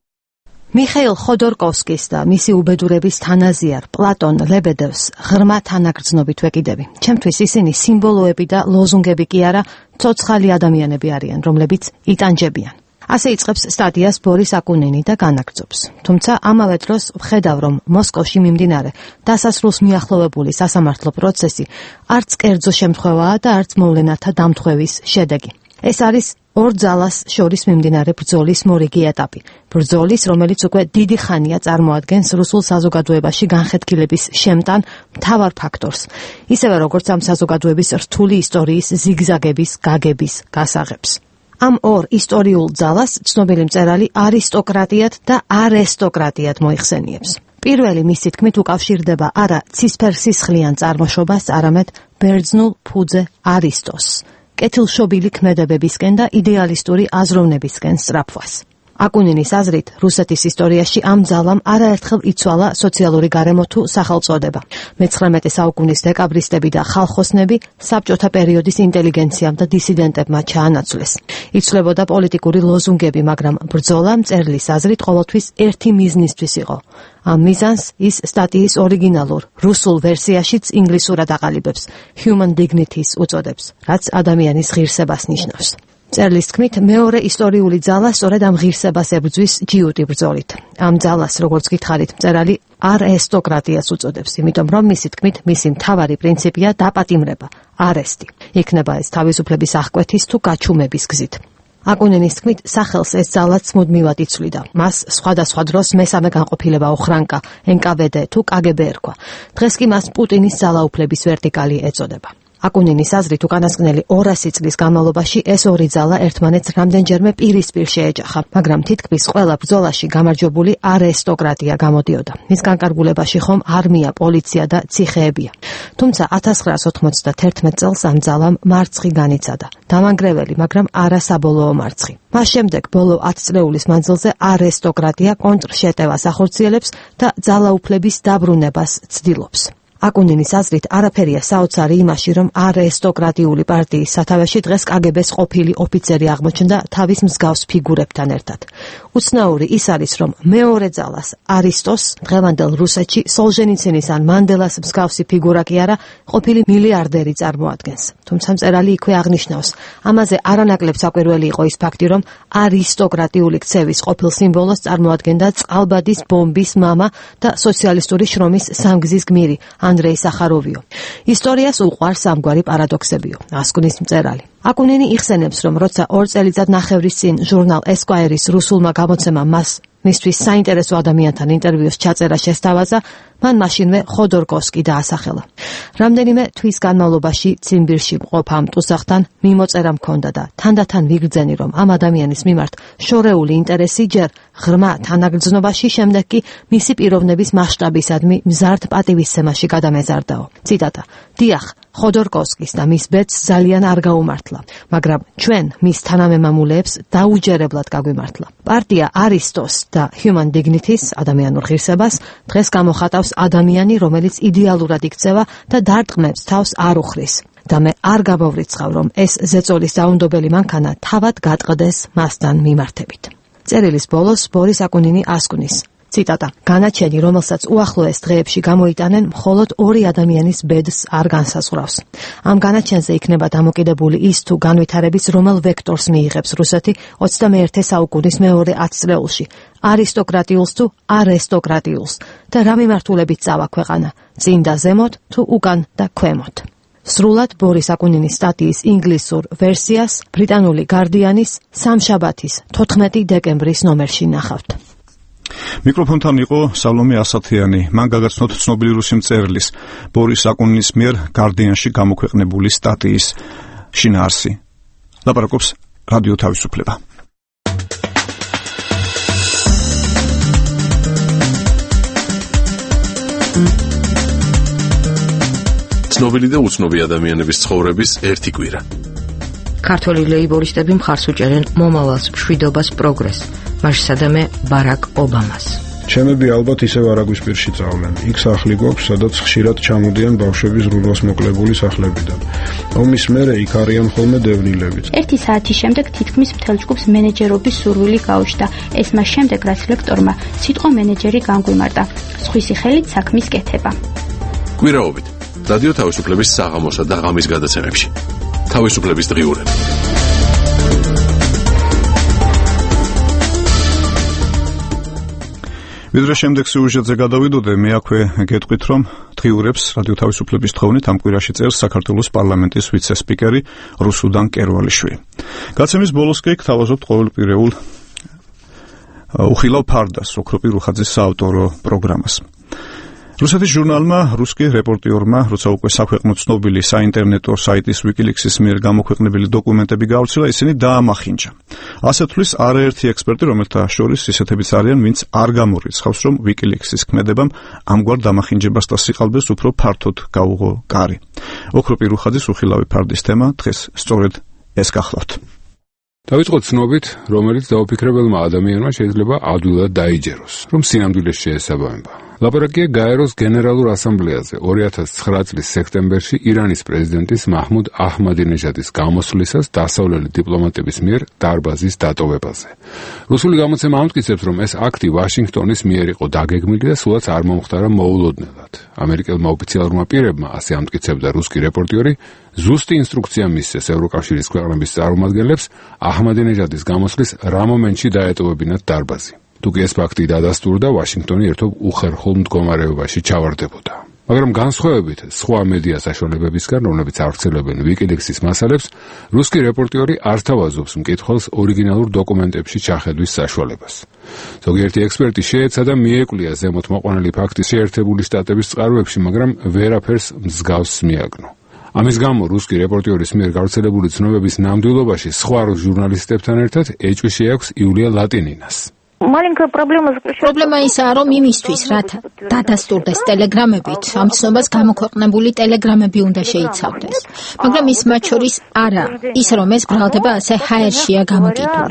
მიხეილ ხოდორკოვსკის და მისი უბედურების თანაზიარ პლატონ ლებედევს ღრმა თანაგრძნობით ვეკიდები. ჩემთვის ისინი სიმბოლოები და ლოზუნგები კი არა, ცოცხალი ადამიანები არიან, რომლებიც იტანჯებიან. ასე იწყებს სტატიას ბორის აკუნინი და განაგრძობს. თუმცა ამავე დროს ვხედავ, რომ მოსკოვში მიმდინარე დასასრულს მიახლოვებული სასამართლო პროცესი არც კერძო შემთხვევაა და არც მოვლენათა დამთხვევის შედეგი. ეს არის ორ ძალას შორის მიმდინარე ბრძოლის მორიგი ეტაპი. ბრძოლის, რომელიც უკვე დიდი ხანია წარმოადგენს რუსულ საზოგადოებაში განხეთქილების შემტან მთავარ ფაქტორს. ისევე როგორც ამ საზოგადოების რთული ისტორიის ზიგზაგების, გაგების გასაღებს. ამ ორ ისტორიულ ძალას ცნობილი მწერალი არისტოკრატიად და არესტოკრატიად მოიხსენიებს. პირველი მისი თქმით უკავშირდება არა ცისფერ-სისხლიან წარმოშობას, არამედ ბერძნულ ფუძე არისტოს, კეთილშობილი ქმედებებისკენ და იდეალისტური აზროვნებისკენ სწრაფვას. აკუნინის აზრით, რუსეთის ისტორიაში ამ ძალამ არაერთხელ იცვალა სოციალური გარემო თუ სახელწოდება. მე-19 საუკუნის დეკაბრისტები და ხალხოსნები საბჭოთა პერიოდის ინტელიგენციამ და დისიდენტებმა ჩაანაცვლეს. იცვლებოდა პოლიტიკური ლოზუნგები, მაგრამ ბრძოლა მწერლის აზრით ყოველთვის ერთი მიზნისთვის იყო. ამ მიზანს ის სტატიის ორიგინალურ რუსულ ვერსიაშიც ინგლისურად აყალიბებს, human dignity-ს უწოდებს, რაც ადამიანის ღირსებას ნიშნავს. მწერლის თქმით, მეორე ისტორიული ძალა სწორედ ამ ღირსებას ებრძვის ჯიუტი ბრძოლით. ამ ძალას, როგორც გითხარით, მწერალი არესტოკრატიას უწოდებს, იმიტომ რომ მისი თქმით, მისი მთავარი პრინციპია დაპატიმრება, არესტი. იქნება ეს თავისუფლების აღკვეთის თუ გაჩუმების გზით. აკუნინის თქმით, სახელს ეს ძალაც მუდმივად იცვლიდა. მას სხვადასხვა დროს მესამე განყოფილება ოხრანკა, NKVD თუ KGB ერქვა. დღეს კი მას პუტინის ძალაუფლების ვერტიკალი ეწოდება. აკუნინის აზრით, უკანასკნელი 200 წლის განმავლობაში ეს ორი ძალა ერთმანეთს რამდენჯერმე პირისპირ შეეჯახა, მაგრამ თითქმის ყველა ბრძოლაში გამარჯვებული არესტოკრატია გამოდიოდა. მის განკარგულებაში ხომ არმია, პოლიცია და ციხეებია. თუმცა 1991 წელს ამ ძალამ მარცხი განიცადა. დამანგრეველი, მაგრამ არა საბოლოო მარცხი. მას შემდეგ ბოლო 10 წლეულის მანძილზე არესტოკრატია კონტრშეტევას ახორციელებს და ძალაუფლების დაბრუნებას ცდილობს. აკუნინის აზრით, არაფერია საოცარი იმაში, რომ არესტოკრატიული პარტიის სათავეში დღეს KGB-ს ყოფილი ოფიცერი აღმოჩნდა თავის მსგავს ფიგურებთან ერთად. უცნაური ის არის, რომ მეორე ძალას, არისტოს, დღევანდელ რუსეთში სოლჟენიცინის ან მანდელას მსგავსი ფიგურა კი არა, ყოფილი მილიარდერი წარმოადგენს. თუმცა მწერალი იქვე აღნიშნავს, ამაზე არანაკლებ საკვირველი იყო ის ფაქტი, რომ არისტოკრატიული ქცევის ყოფილ სიმბოლოს წარმოადგენდა წყალბადის ბომბის მამა და სოციალისტური შრომის სამგზის გმირი ანდრეი სახაროვიო. ისტორიას უყვარს ამგვარი პარადოქსებიო, ასკუნის მწერალი. აკუნინი იხსენებს, რომ როცა 2 წელიწად ნახევრის წინ ჟურნალ ესკვაერის რუსულმა გამოცემამ მას მისთვის საინტერესო ადამიანთან ინტერვიუს ჩაწერა შესთავაზა, მან მაშინვე ხოდორკოვსკი დაასახელა. რამდენიმე თვის განმავლობაში ციმბირში მყოფ ამ ტუსახთან მიმოწერა მქონდა და თანდათან ვიგრძენი, რომ ამ ადამიანის მიმართ შორეული ინტერესი ჯერ ღრმა თანაგრძნობაში, შემდეგ კი მისი პიროვნების მასშტაბისადმი მზარდ პატივისცემაში გადამეზარდაო. ციტატა: დიახ, ხოდორკოვსკის და მის ბედს ძალიან არ გაუმართლა, მაგრამ ჩვენ მის თანამემამულეებს დაუჯერებლად გაგვიმართლა. პარტია არისტოს და human dignity-ს, ადამიანურ ღირსებას, დღეს გამოხატავს ადამიანი, რომელიც იდეალურად იქცევა და დარტყმებს თავს არ უხრის. და მე არ გამოვრიცხავ, რომ ეს ზეწოლის დაუნდობელი მანქანა თავად გატყდეს მასთან მიმართებით. წერილის ბოლოს ბორის აკუნინი ასკუნის: ციტატა: განაჩენი, რომელსაც უახლოეს დღეებში გამოიტანენ, მხოლოდ 2 ადამიანის ბედს არ განსაზღვრავს. ამ განაჩენზე იქნება დამოკიდებული ის, თუ განვითარების რომელ ვექტორს მიიღებს რუსეთი 21 საუკუნის მეორე 10 წლეულში, არისტოკრატიულს თუ არესტოკრატიულს და რა მიმართულებით წავა ქვეყანა, წინ და ზემოთ თუ უკან და ქვემოთ. სრულად ბორის აკუნინის სტატიის ინგლისურ ვერსიას ბრიტანული გარდიანის სამშაბათის 14 დეკემბრის ნომერში ნახავთ. მიკროფონთან იყო სალომე ასათიანი. მან გაგაცნოთ ცნობილი რუსი მწერლის ბორის აკუნინის მიერ გარდიანში გამოქვეყნებული სტატიის შინაარსი. ლაპარაკობს რადიო თავისუფლება. ცნობილი და უცნობი ადამიანების ცხოვრების ერთი კვირა. ქართველი ლეიბორისტები მხარს უჭერენ მომავალს, მშვიდობას, პროგრესს. მასშტაბე ბარაკ ობამას. ჩემები ალბათ ისევ არაგვისპირში წავლენ. იქ სახლი გვაქვს, სადაც ხშირად ჩამოდიან ბავშვები ზრუნვას მოკლებული სახლებიდან. ომის მერე იქ არიან ხოლმე დევნილებიც. 1 საათის შემდეგ თითქმის მთელ ჯგუფს მენეჯერობის სურვილი გაუჩნდა. ეს მას შემდეგ, რაც ლექტორმა სიტყვა მენეჯერი განგვიმარტა. სხვისი ხელით საქმის კეთება. კვირაობით რადიო თავისუფლების საღამოსა და ღამის გადაცემებში. თავისუფლების დღიურები. ვიდრე შემდეგ სიუჟეტზე გადავიდოდე, მე აქვე გეტყვით, რომ დღიურებს რადიო თავისუფლების თხოვნით ამ კვირაში წერს საქართველოს პარლამენტის ვიცე-სპიკერი რუსუდან კერვალიშვილი. გაცემის ბოლოს კი გთავაზობთ ყოველკვირეულ უხილავ ფარდას, ოქროპი რუხაძის საავტორო პროგრამას. რუსეთის ჟურნალმა რუსკი რეპორტიორმა, როცა უკვე საქვეყნო ცნობილი საინტერნეტო საიტის WikiLeaks-ის მიერ გამოქვეყნებული დოკუმენტები გავრცელა, ისინი დაამახინჯა. ასე თვლის არაერთი ექსპერტი, რომელთა შორის ისეთებიც არიან, ვინც არ გამორიცხავს, რომ WikiLeaks-ის ქმედებამ ამგვარ დამახინჯებას და სიყალბეს უფრო ფართოდ გაუღო კარი. ოქროპი რუხაძის უხილავი ფარდის თემა დღეს სწორედ ეს გახლავთ. დავიწყოთ ცნობით, რომელიც დაუფიქრებელმა ადამიანმა შეიძლება ადვილად დაიჯეროს, რომ სინამდვილეს შეესაბამება. ლაპარაკია გაეროს გენერალურ ასამბლეაზე 2009 წლის სექტემბერში ირანის პრეზიდენტის მაჰმუდ აჰმადინეჟადის გამოსვლისას დასავლელი დიპლომატების მიერ დარბაზის დატოვებაზე. რუსული გამოცემა ამტკიცებს, რომ ეს აქტი ვაშინგტონის მიერ იყო დაგეგმილი და სულაც არ მომხდარა მოულოდნელად. ამერიკელმა ოფიციალურმა პირებმა, ასე ამტკიცებდა რუსკი რეპორტიორი, ზუსტი ინსტრუქცია მისცეს ევროკავშირის ქვეყნების წარმომადგენლებს აჰმადინეჟადის გამოსვლის რა მომენტში დაეტოვებინათ დარბაზი. თუკი ეს ფაქტი დადასტურდა, ვაშინგტონი ერთობ უხერხულ მდგომარეობაში ჩავარდებოდა. მაგრამ განსხვავებით სხვა მედია საშუალებებისგან, რომლებიც ავრცელებენ WikiLeaks-ის მასალებს, რუსკი რეპორტიორი არ თავაზობს მკითხველს ორიგინალურ დოკუმენტებში ჩახედვის საშუალებას. ზოგიერთი ექსპერტი შეეცა და მიეკვлия ზემოთ მოყვანილი ფაქტის შეერთებული შტატების წყაროებში, მაგრამ ვერაფერს მსგავსს მიაგნო. ამის გამო რუსკი რეპორტიორის მიერ გავრცელებული ცნობების ნამდვილობაში სხვა რუს ჟურნალისტებთან ერთად ეჭვი შეაქვს იულია ლატინინას. პრობლემა ისაა, რომ იმისთვის, რათა დადასტურდეს ტელეგრამებით, ამ ცნობას გამოქვეყნებული ტელეგრამები უნდა შეიცავდეს. მაგრამ ის მათ შორის არა, ის რომ ეს ბრალდება ასე ჰაერშია გამოკიდული.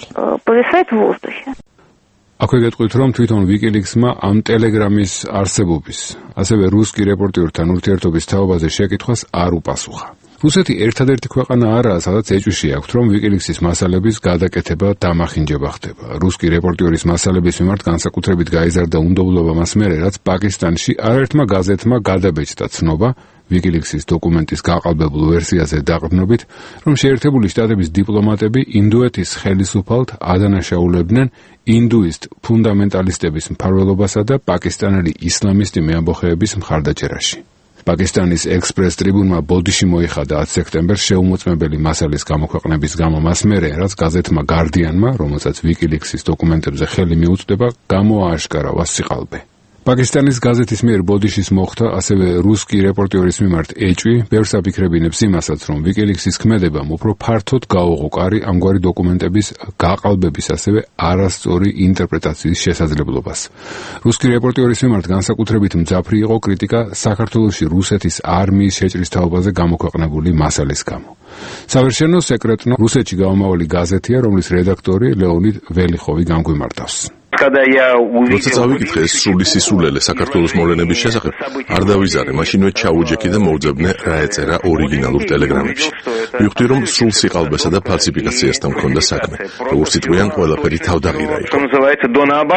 აქვე გეტყვით, რომ თვითონ WikiLeaks-მა ამ ტელეგრამის არსებობის, ასევე რუსკი რეპორტიორთან ურთიერთობის თაობაზე შეკითხვას არ უპასუხა. რუსეთი ერთადერთი ქვეყანა არაა, სადაც ეჭვი აქვს, რომ WikiLeaks-ის მასალების გადაკეთება დამახინჯება ხდება. რუსკი რეპორტიორის მასალების მიმართ განსაკუთრებით გაიზარდა უნდობლობა მას მერე, რაც პაკისტანში არაერთმა გაზეთმა გადაბეჭდა ცნობა WikiLeaks-ის დოკუმენტის გაყალბებულ ვერსიაზე დაყრდნობით, რომ შეერთებული შტატების დიპლომატები ინდოეთის ხელისუფალთ ადანაშაულებდნენ ინდუისტ ფუნდამენტალისტების მფარველობასა და პაკისტანელი ისლამისტი მეამბოხეების მხარდაჭერაში. პაკისტანის ექსპრეს ტრიბუნმა ბოდიში მოიხადა 10 სექტემბერს შეუმოწმებელი მასალის გამოქვეყნების გამო მას მერე, რაც გაზეთმა გარდიანმა, რომელსაც WikiLeaks-ის დოკუმენტებზე ხელი მიუწვდება, გამოააშკარავა სიყალბე. პაკისტანის გაზეთის მიერ ბოდიშის მოხდა ასევე რუსკი რეპორტიორის მიმართ ეჭვი, ბევრს აფიქრებინებს იმასაც, რომ WikiLeaks-ის ქმედებამ უფრო ფართოდ გაუღო კარი ამგვარი დოკუმენტების გაყალბების ასევე არასწორი ინტერპრეტაციის შესაძლებლობას. რუსკი რეპორტიორის მიმართ განსაკუთრებით მძაფრი იყო კრიტიკა საქართველოში რუსეთის არმიის შეჭრის თაობაზე გამოქვეყნებული მასალის გამო. სავერშენო სეკრეტნო რუსეთში გამომავალი გაზეთია, რომლის რედაქტორი ლეონიდ ველიხოვი განგვიმარტავს. როცა წავიკითხე ეს სრული სისულელე საქართველოს მოვლენების შესახებ, არ დავიზარე, მაშინვე ჩაუჯექი და მოვძებნე რა ეწერა ორიგინალურ ტელეგრამებში. მივხვდი, რომ სრულ სიყალბესა და ფალსიფიკაციასთან მქონდა საქმე. როგორც იტყვიან, ყველაფერი თავდაღირა იყო.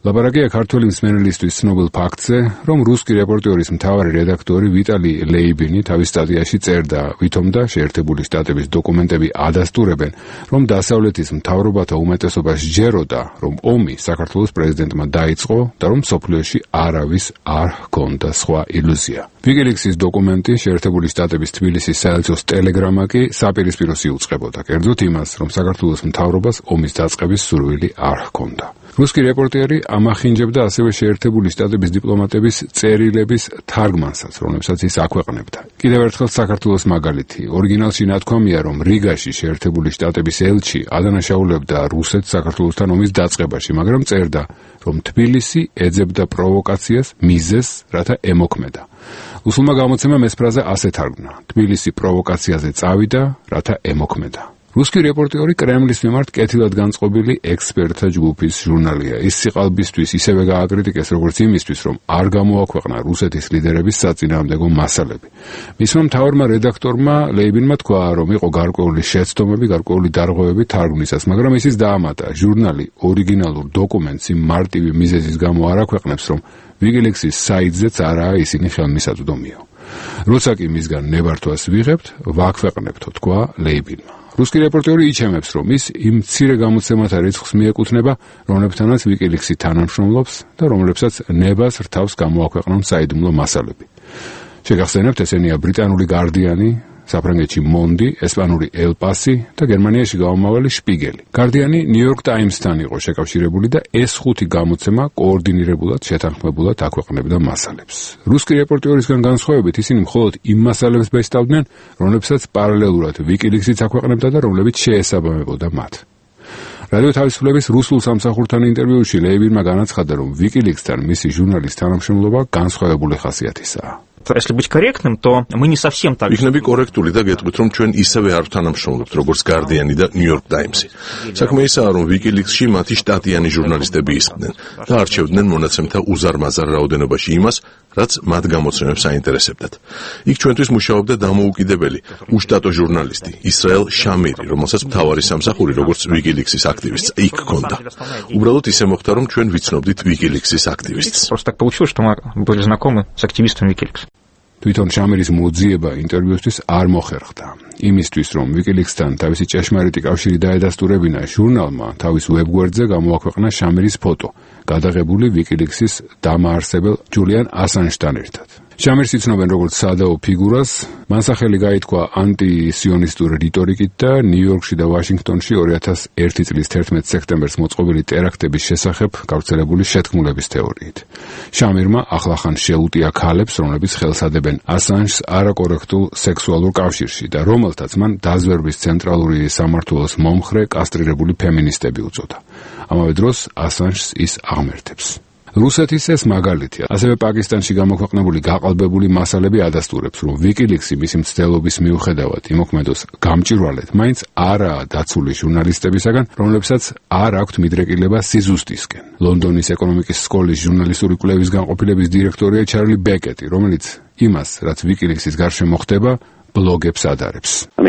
ლაპარაკია ქართველი მსმენელისთვის ცნობილ ფაქტზე, რომ რუსკი რეპორტიორის მთავარი რედაქტორი ვიტალი ლეიბინი თავის სტატიაში წერდა, ვითომ და შეერთებული შტატების დოკუმენტები ადასტურებენ, რომ დასავლეთის მთავრობათა უმეტესობა სჯეროდა, რომ ომი საქართველოს პრეზიდენტმა დაიწყო და რომ მსოფლიოში არავის არ ჰქონდა სხვა ილუზია. WikiLeaks-ის დოკუმენტი შეერთებული შტატების თბილისის საელჩოს ტელეგრამა კი საპირისპიროს იუწყებოდა, კერძოდ იმას, რომ საქართველოს მთავრობას ომის დაწყების სურვილი არ ჰქონდა. რუსკი რეპორტიერი ამახინჯებდა ასევე შეერთებული შტატების დიპლომატების წერილების თარგმანსაც, რომლებსაც ის აქვეყნებდა. კიდევ ერთხელ საქართველოს მაგალითი. ორიგინალში ნათქვამია, რომ რიგაში შეერთებული შტატების ელჩი ადანაშაულებდა რუსეთს საქართველოსთან ომის დაწყებაში, მაგრამ წერდა, რომ თბილისი ეძებდა პროვოკაციას, მიზეზს, რათა ემოქმედა. უსულმა გამოცემამ ეს ფრაზა ასე თარგმნა: თბილისი პროვოკაციაზე წავიდა, რათა ემოქმედა. რუსკი რეპორტიორი კრემლის მიმართ კეთილად განწყობილი ექსპერტთა ჯგუფის ჟურნალია. ის სიყალბისთვის ისევე გააკრიტიკეს, როგორც იმისთვის, რომ არ გამოაქვეყნა რუსეთის ლიდერების საწინააღმდეგო მასალები. მისმა მთავარმა რედაქტორმა ლეიბინმა თქვა, რომ იყო გარკვეული შეცდომები, გარკვეული დარღვევები თარგმნისას, მაგრამ ისიც დაამატა, ჟურნალი ორიგინალურ დოკუმენტს იმ მარტივი მიზეზის გამო არ აქვეყნებს, რომ WikiLeaks-ის საიტზეც არაა ისინი ხელმისაწვდომიო. როცა კი მისგან ნებართვას ვიღებთ, ვაქვეყნებთო, თქვა ლეიბინმა. რუსკი რეპორტიორი იჩემებს, რომ ის იმ მცირე გამოცემათა რიცხვს მიეკუთვნება, რომლებთანაც WikiLeaks-ი თანამშრომლობს და რომლებსაც ნებას რთავს გამოაქვეყნონ საიდუმლო მასალები. შეგახსენებთ, ესენია ბრიტანული გარდიანი, საფრანგეთში მონდი, ესპანური ელ პასი და გერმანიაში გამომავალი შპიგელი. გარდიანი ნიუ-იორკ ტაიმსთან იყო შეკავშირებული და ეს 5 გამოცემა კოორდინირებულად შეთანხმებულად აქვეყნებდა მასალებს. რუსკი რეპორტიორისგან განსხვავებით ისინი მხოლოდ იმ მასალებს ბესტავდნენ, რომლებსაც პარალელურად WikiLeaks-იც აქვეყნებდა და რომლებიც შეესაბამებოდა მათ. რადიო თავისუფლების რუსულ სამსახურთან ინტერვიუში ლეიბინმა განაცხადა, რომ WikiLeaks-თან მისი ჟურნალის თანამშრომლობა განსხვავებული ხასიათისაა. Если быть корректным, то мы не совсем так. იქნები კორექტული და გეტყვით, რომ ჩვენ ისევე არ ვთანამშრომლებთ, როგორც Guardian და New York Times-ი. საქმე ისაა, რომ WikiLeaks-ში მათი შტატიანი ჟურნალისტები ისხდნენ და არჩევდნენ მონაცემთა უზარმაზარ რაოდენობაში იმას, რაც მათ გამოცემებს აინტერესებდათ. იქ ჩვენთვის მუშაობდა დამოუკიდებელი უშტატო ჟურნალისტი ისრაელ შამირი, რომელსაც მთავარი სამსახური, როგორც WikiLeaks-ის აქტივისტს, იქ ჰქონდა. უბრალოდ ისე მოხდა, რომ ჩვენ ვიცნობდით WikiLeaks-ის აქტივისტს. Просто так получилось, что мы были знакомы с активистом WikiLeaks. თვითონ შამირის მოძიება ინტერვიუსთვის არ მოხერხდა. იმისთვის, რომ WikiLeaks-თან თავისი ჭეშმარიტი კავშირი დაედასტურებინა, ჟურნალმა თავის ვებგვერდზე გამოაქვეყნა შამირის ფოტო, გადაღებული WikiLeaks-ის დამაარსებელ ჯულიან ასანჟთან ერთად. შამირს იცნობენ როგორც სადაო ფიგურას, მან სახელი გაითქვა ანტისიონისტური რიტორიკით და ნიუ-იორკში და ვაშინგტონში 2001 წლის 11 სექტემბერს მოწყობილი ტერაქტების შესახებ გავრცელებული შეთქმულების თეორიით. შამირმა ახლახან შეუტია ქალებს, რომლებიც ხელს ადებენ ასანჟს არაკორექტულ სექსუალურ კავშირში და რომელთაც მან დაზვერვის ცენტრალური სამმართველოს მომხრე კასტრირებული ფემინისტები უწოდა. ამავე დროს ასანჟს ის აღმერთებს. რუსეთის ეს მაგალითია. ასევე პაკისტანში გამოქვეყნებული გაყალბებული მასალები ადასტურებს, რომ WikiLeaks-ი მისი მცდელობის მიუხედავად იმოქმედოს გამჭვირვალედ, მაინც არაა დაცული ჟურნალისტებისაგან, რომლებსაც არ აქვთ მიდრეკილება სიზუსტისკენ. ლონდონის ეკონომიკის სკოლის ჟურნალისტური კვლევის განყოფილების დირექტორია ჩარლი ბეკეტი, რომელიც იმას, რაც WikiLeaks-ის გარშემო ხდება, ბლოგებს ადარებს.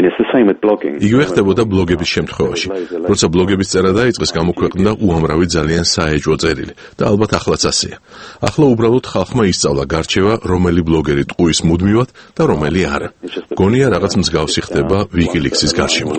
იგივე ხდებოდა ბლოგების შემთხვევაში. როცა ბლოგების წერა დაიწყეს, გამოქვეყნდა უამრავი ძალიან საეჭვო წერილი და ალბათ ახლაც ასეა. ახლა უბრალოდ ხალხმა ისწავლა გარჩევა, რომელი ბლოგერი ტყუის მუდმივად და რომელი არა. გონია რაღაც მსგავსი ხდება WikiLeaks-ის გარშემოც.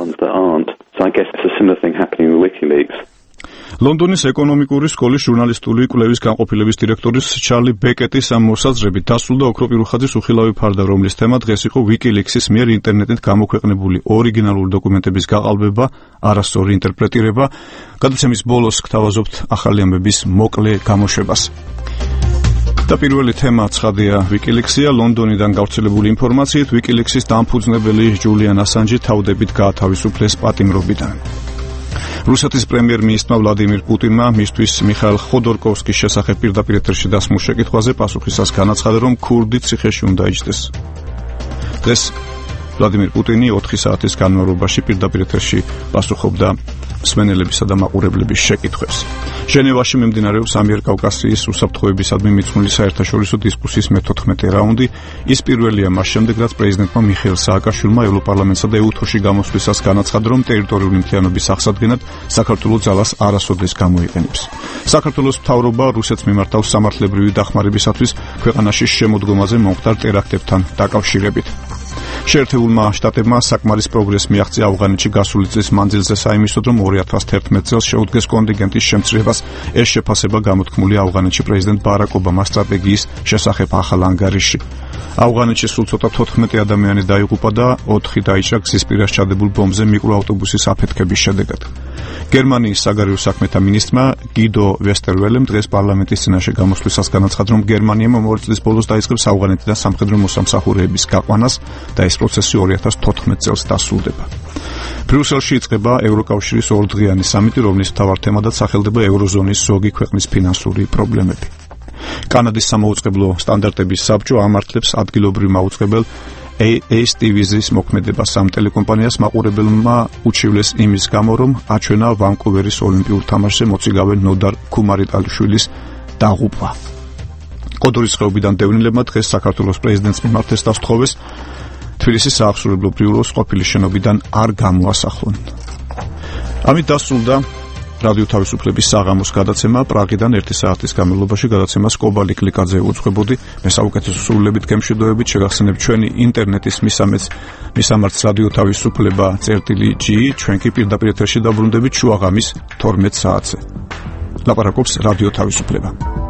ლონდონის ეკონომიკური სკოლის ჟურნალისტური კვლევის განყოფილების დირექტორის ჩარლი ბეკეტის ამ მოსაზრებით დასრულდა ოქროპირუხაძის უხილავი ფარდა, რომლის თემა დღეს იყო WikiLeaks-ის მიერ ინტერნეტით გამოქვეყნებული ორიგინალური დოკუმენტების გაყალბება, არასწორი ინტერპრეტირება. გადაცემის ბოლოს გთავაზობთ ახალი ამბების მოკლე გამოშვებას. და პირველი თემა ცხადია WikiLeaks-ია. ლონდონიდან გავრცელებული ინფორმაციით WikiLeaks-ის დამფუძნებელი ჯულიან ასანჯი თავდებით გაათავისუფლეს პატიმრობიდან. რუსეთის პრემიერ-მინისტრმა ვლადიმირ პუტინმა მისთვის მიხაილ ხოდორკოვსკის შესახებ პირდაპირ ეთერში დასმულ შეკითხვაზე პასუხისას განაცხადა, რომ ქურდი ციხეში უნდა იჯდეს. დღეს ვლადიმირ პუტინი 4 საათის განმავლობაში პირდაპირ ეთერში პასუხობდა მსმენელებისა და მაყურებლების შეკითხვებს. ჟენევაში მიმდინარეობს ამიერკავკასიის უსაფრთხოებისადმი მიძღვნილი საერთაშორისო დისკუსიის მე-14 რაუნდი. ის პირველია მას შემდეგ, რაც პრეზიდენტმა მიხეილ სააკაშვილმა ევროპარლამენტსა და EU-ში გამოსვლისას განაცხადა, რომ ტერიტორიული მთლიანობის აღსადგენად საქართველოს ძალას არასოდეს გამოიყენებს. საქართველოს მთავრობა რუსეთს მიმართავს სამართლებრივი დახმარებისათვის ქვეყანაში შემოდგომაზე მომხდარ ტერაქტებთან დაკავშირებით. შეერთებულმა შტატებმა საკმარის პროგრესს მიაღწია ავღანეთში გასული წლის მანძილზე საიმისოდ, რომ 2011 წელს შეუდგეს კონტინგენტის შემცირებას. ეს შეფასება გამოთქმული ავღანეთში პრეზიდენტ ბარაკ ობამას სტრატეგიის შესახებ ახალ ანგარიშში. ავღანეთში სულ ცოტა 14 ადამიანი დაიღუპა და 4 დაიჭრა გზის პირას ჩადებულ ბომბზე მიკროავტობუსის აფეთქების შედეგად. გერმანიის საგარეო საქმეთა მინისტრმა გიდო ვესტერველემ დღეს პარლამენტის წინაშე გამოსვლისას განაცხადა, რომ გერმანია მომავალ წლის ბოლოს დაიწყებს ავღანეთიდან სამხედრო მოსამსახურეების გაყვანას და ეს პროცესი 2014 წელს დასრულდება. ბრიუსელში იწყება ევროკავშირის ორდღიანი სამიტი, რომლის მთავარ თემადაც სახელდება ევროზონის ზოგი ქვეყნის ფინანსური პრობლემები. კანადის სამაუწყებლო სტანდარტების საბჭო ამართლებს ადგილობრივ მაუწყებელ ASTV-ის მოქმედებას. ამ ტელეკომპანიას მაყურებელმა უჩივლეს იმის გამო, რომ აჩვენა ვანკუვერის ოლიმპიურ თამაშზე მოციგავე ნოდარ ქუმარიტალიშვილის დაღუპვა. კოდორის ხეობიდან დევნილებმა დღეს საქართველოს პრეზიდენტს მიმართეს და სთხოვეს თბილისის საავსრულებლო ბიუროს ყოფილი შენობიდან არ გამოასახლონ. ამით დასრულდა რადიო თავისუფლების საღამოს გადაცემა. პრაღიდან 1 საათის განმავლობაში გადაცემას კობალი კლიკაძე უძღვებოდი. მე საუკეთესო სრულებით გემშვიდობებით შეგახსენებთ ჩვენი ინტერნეტის მისამართს რადიო თავისუფლება.gi. ჩვენ კი პირდაპირ ეთერში დაბრუნდებით შუაღამის 12 საათზე. ლაპარაკობს რადიო თავისუფლება.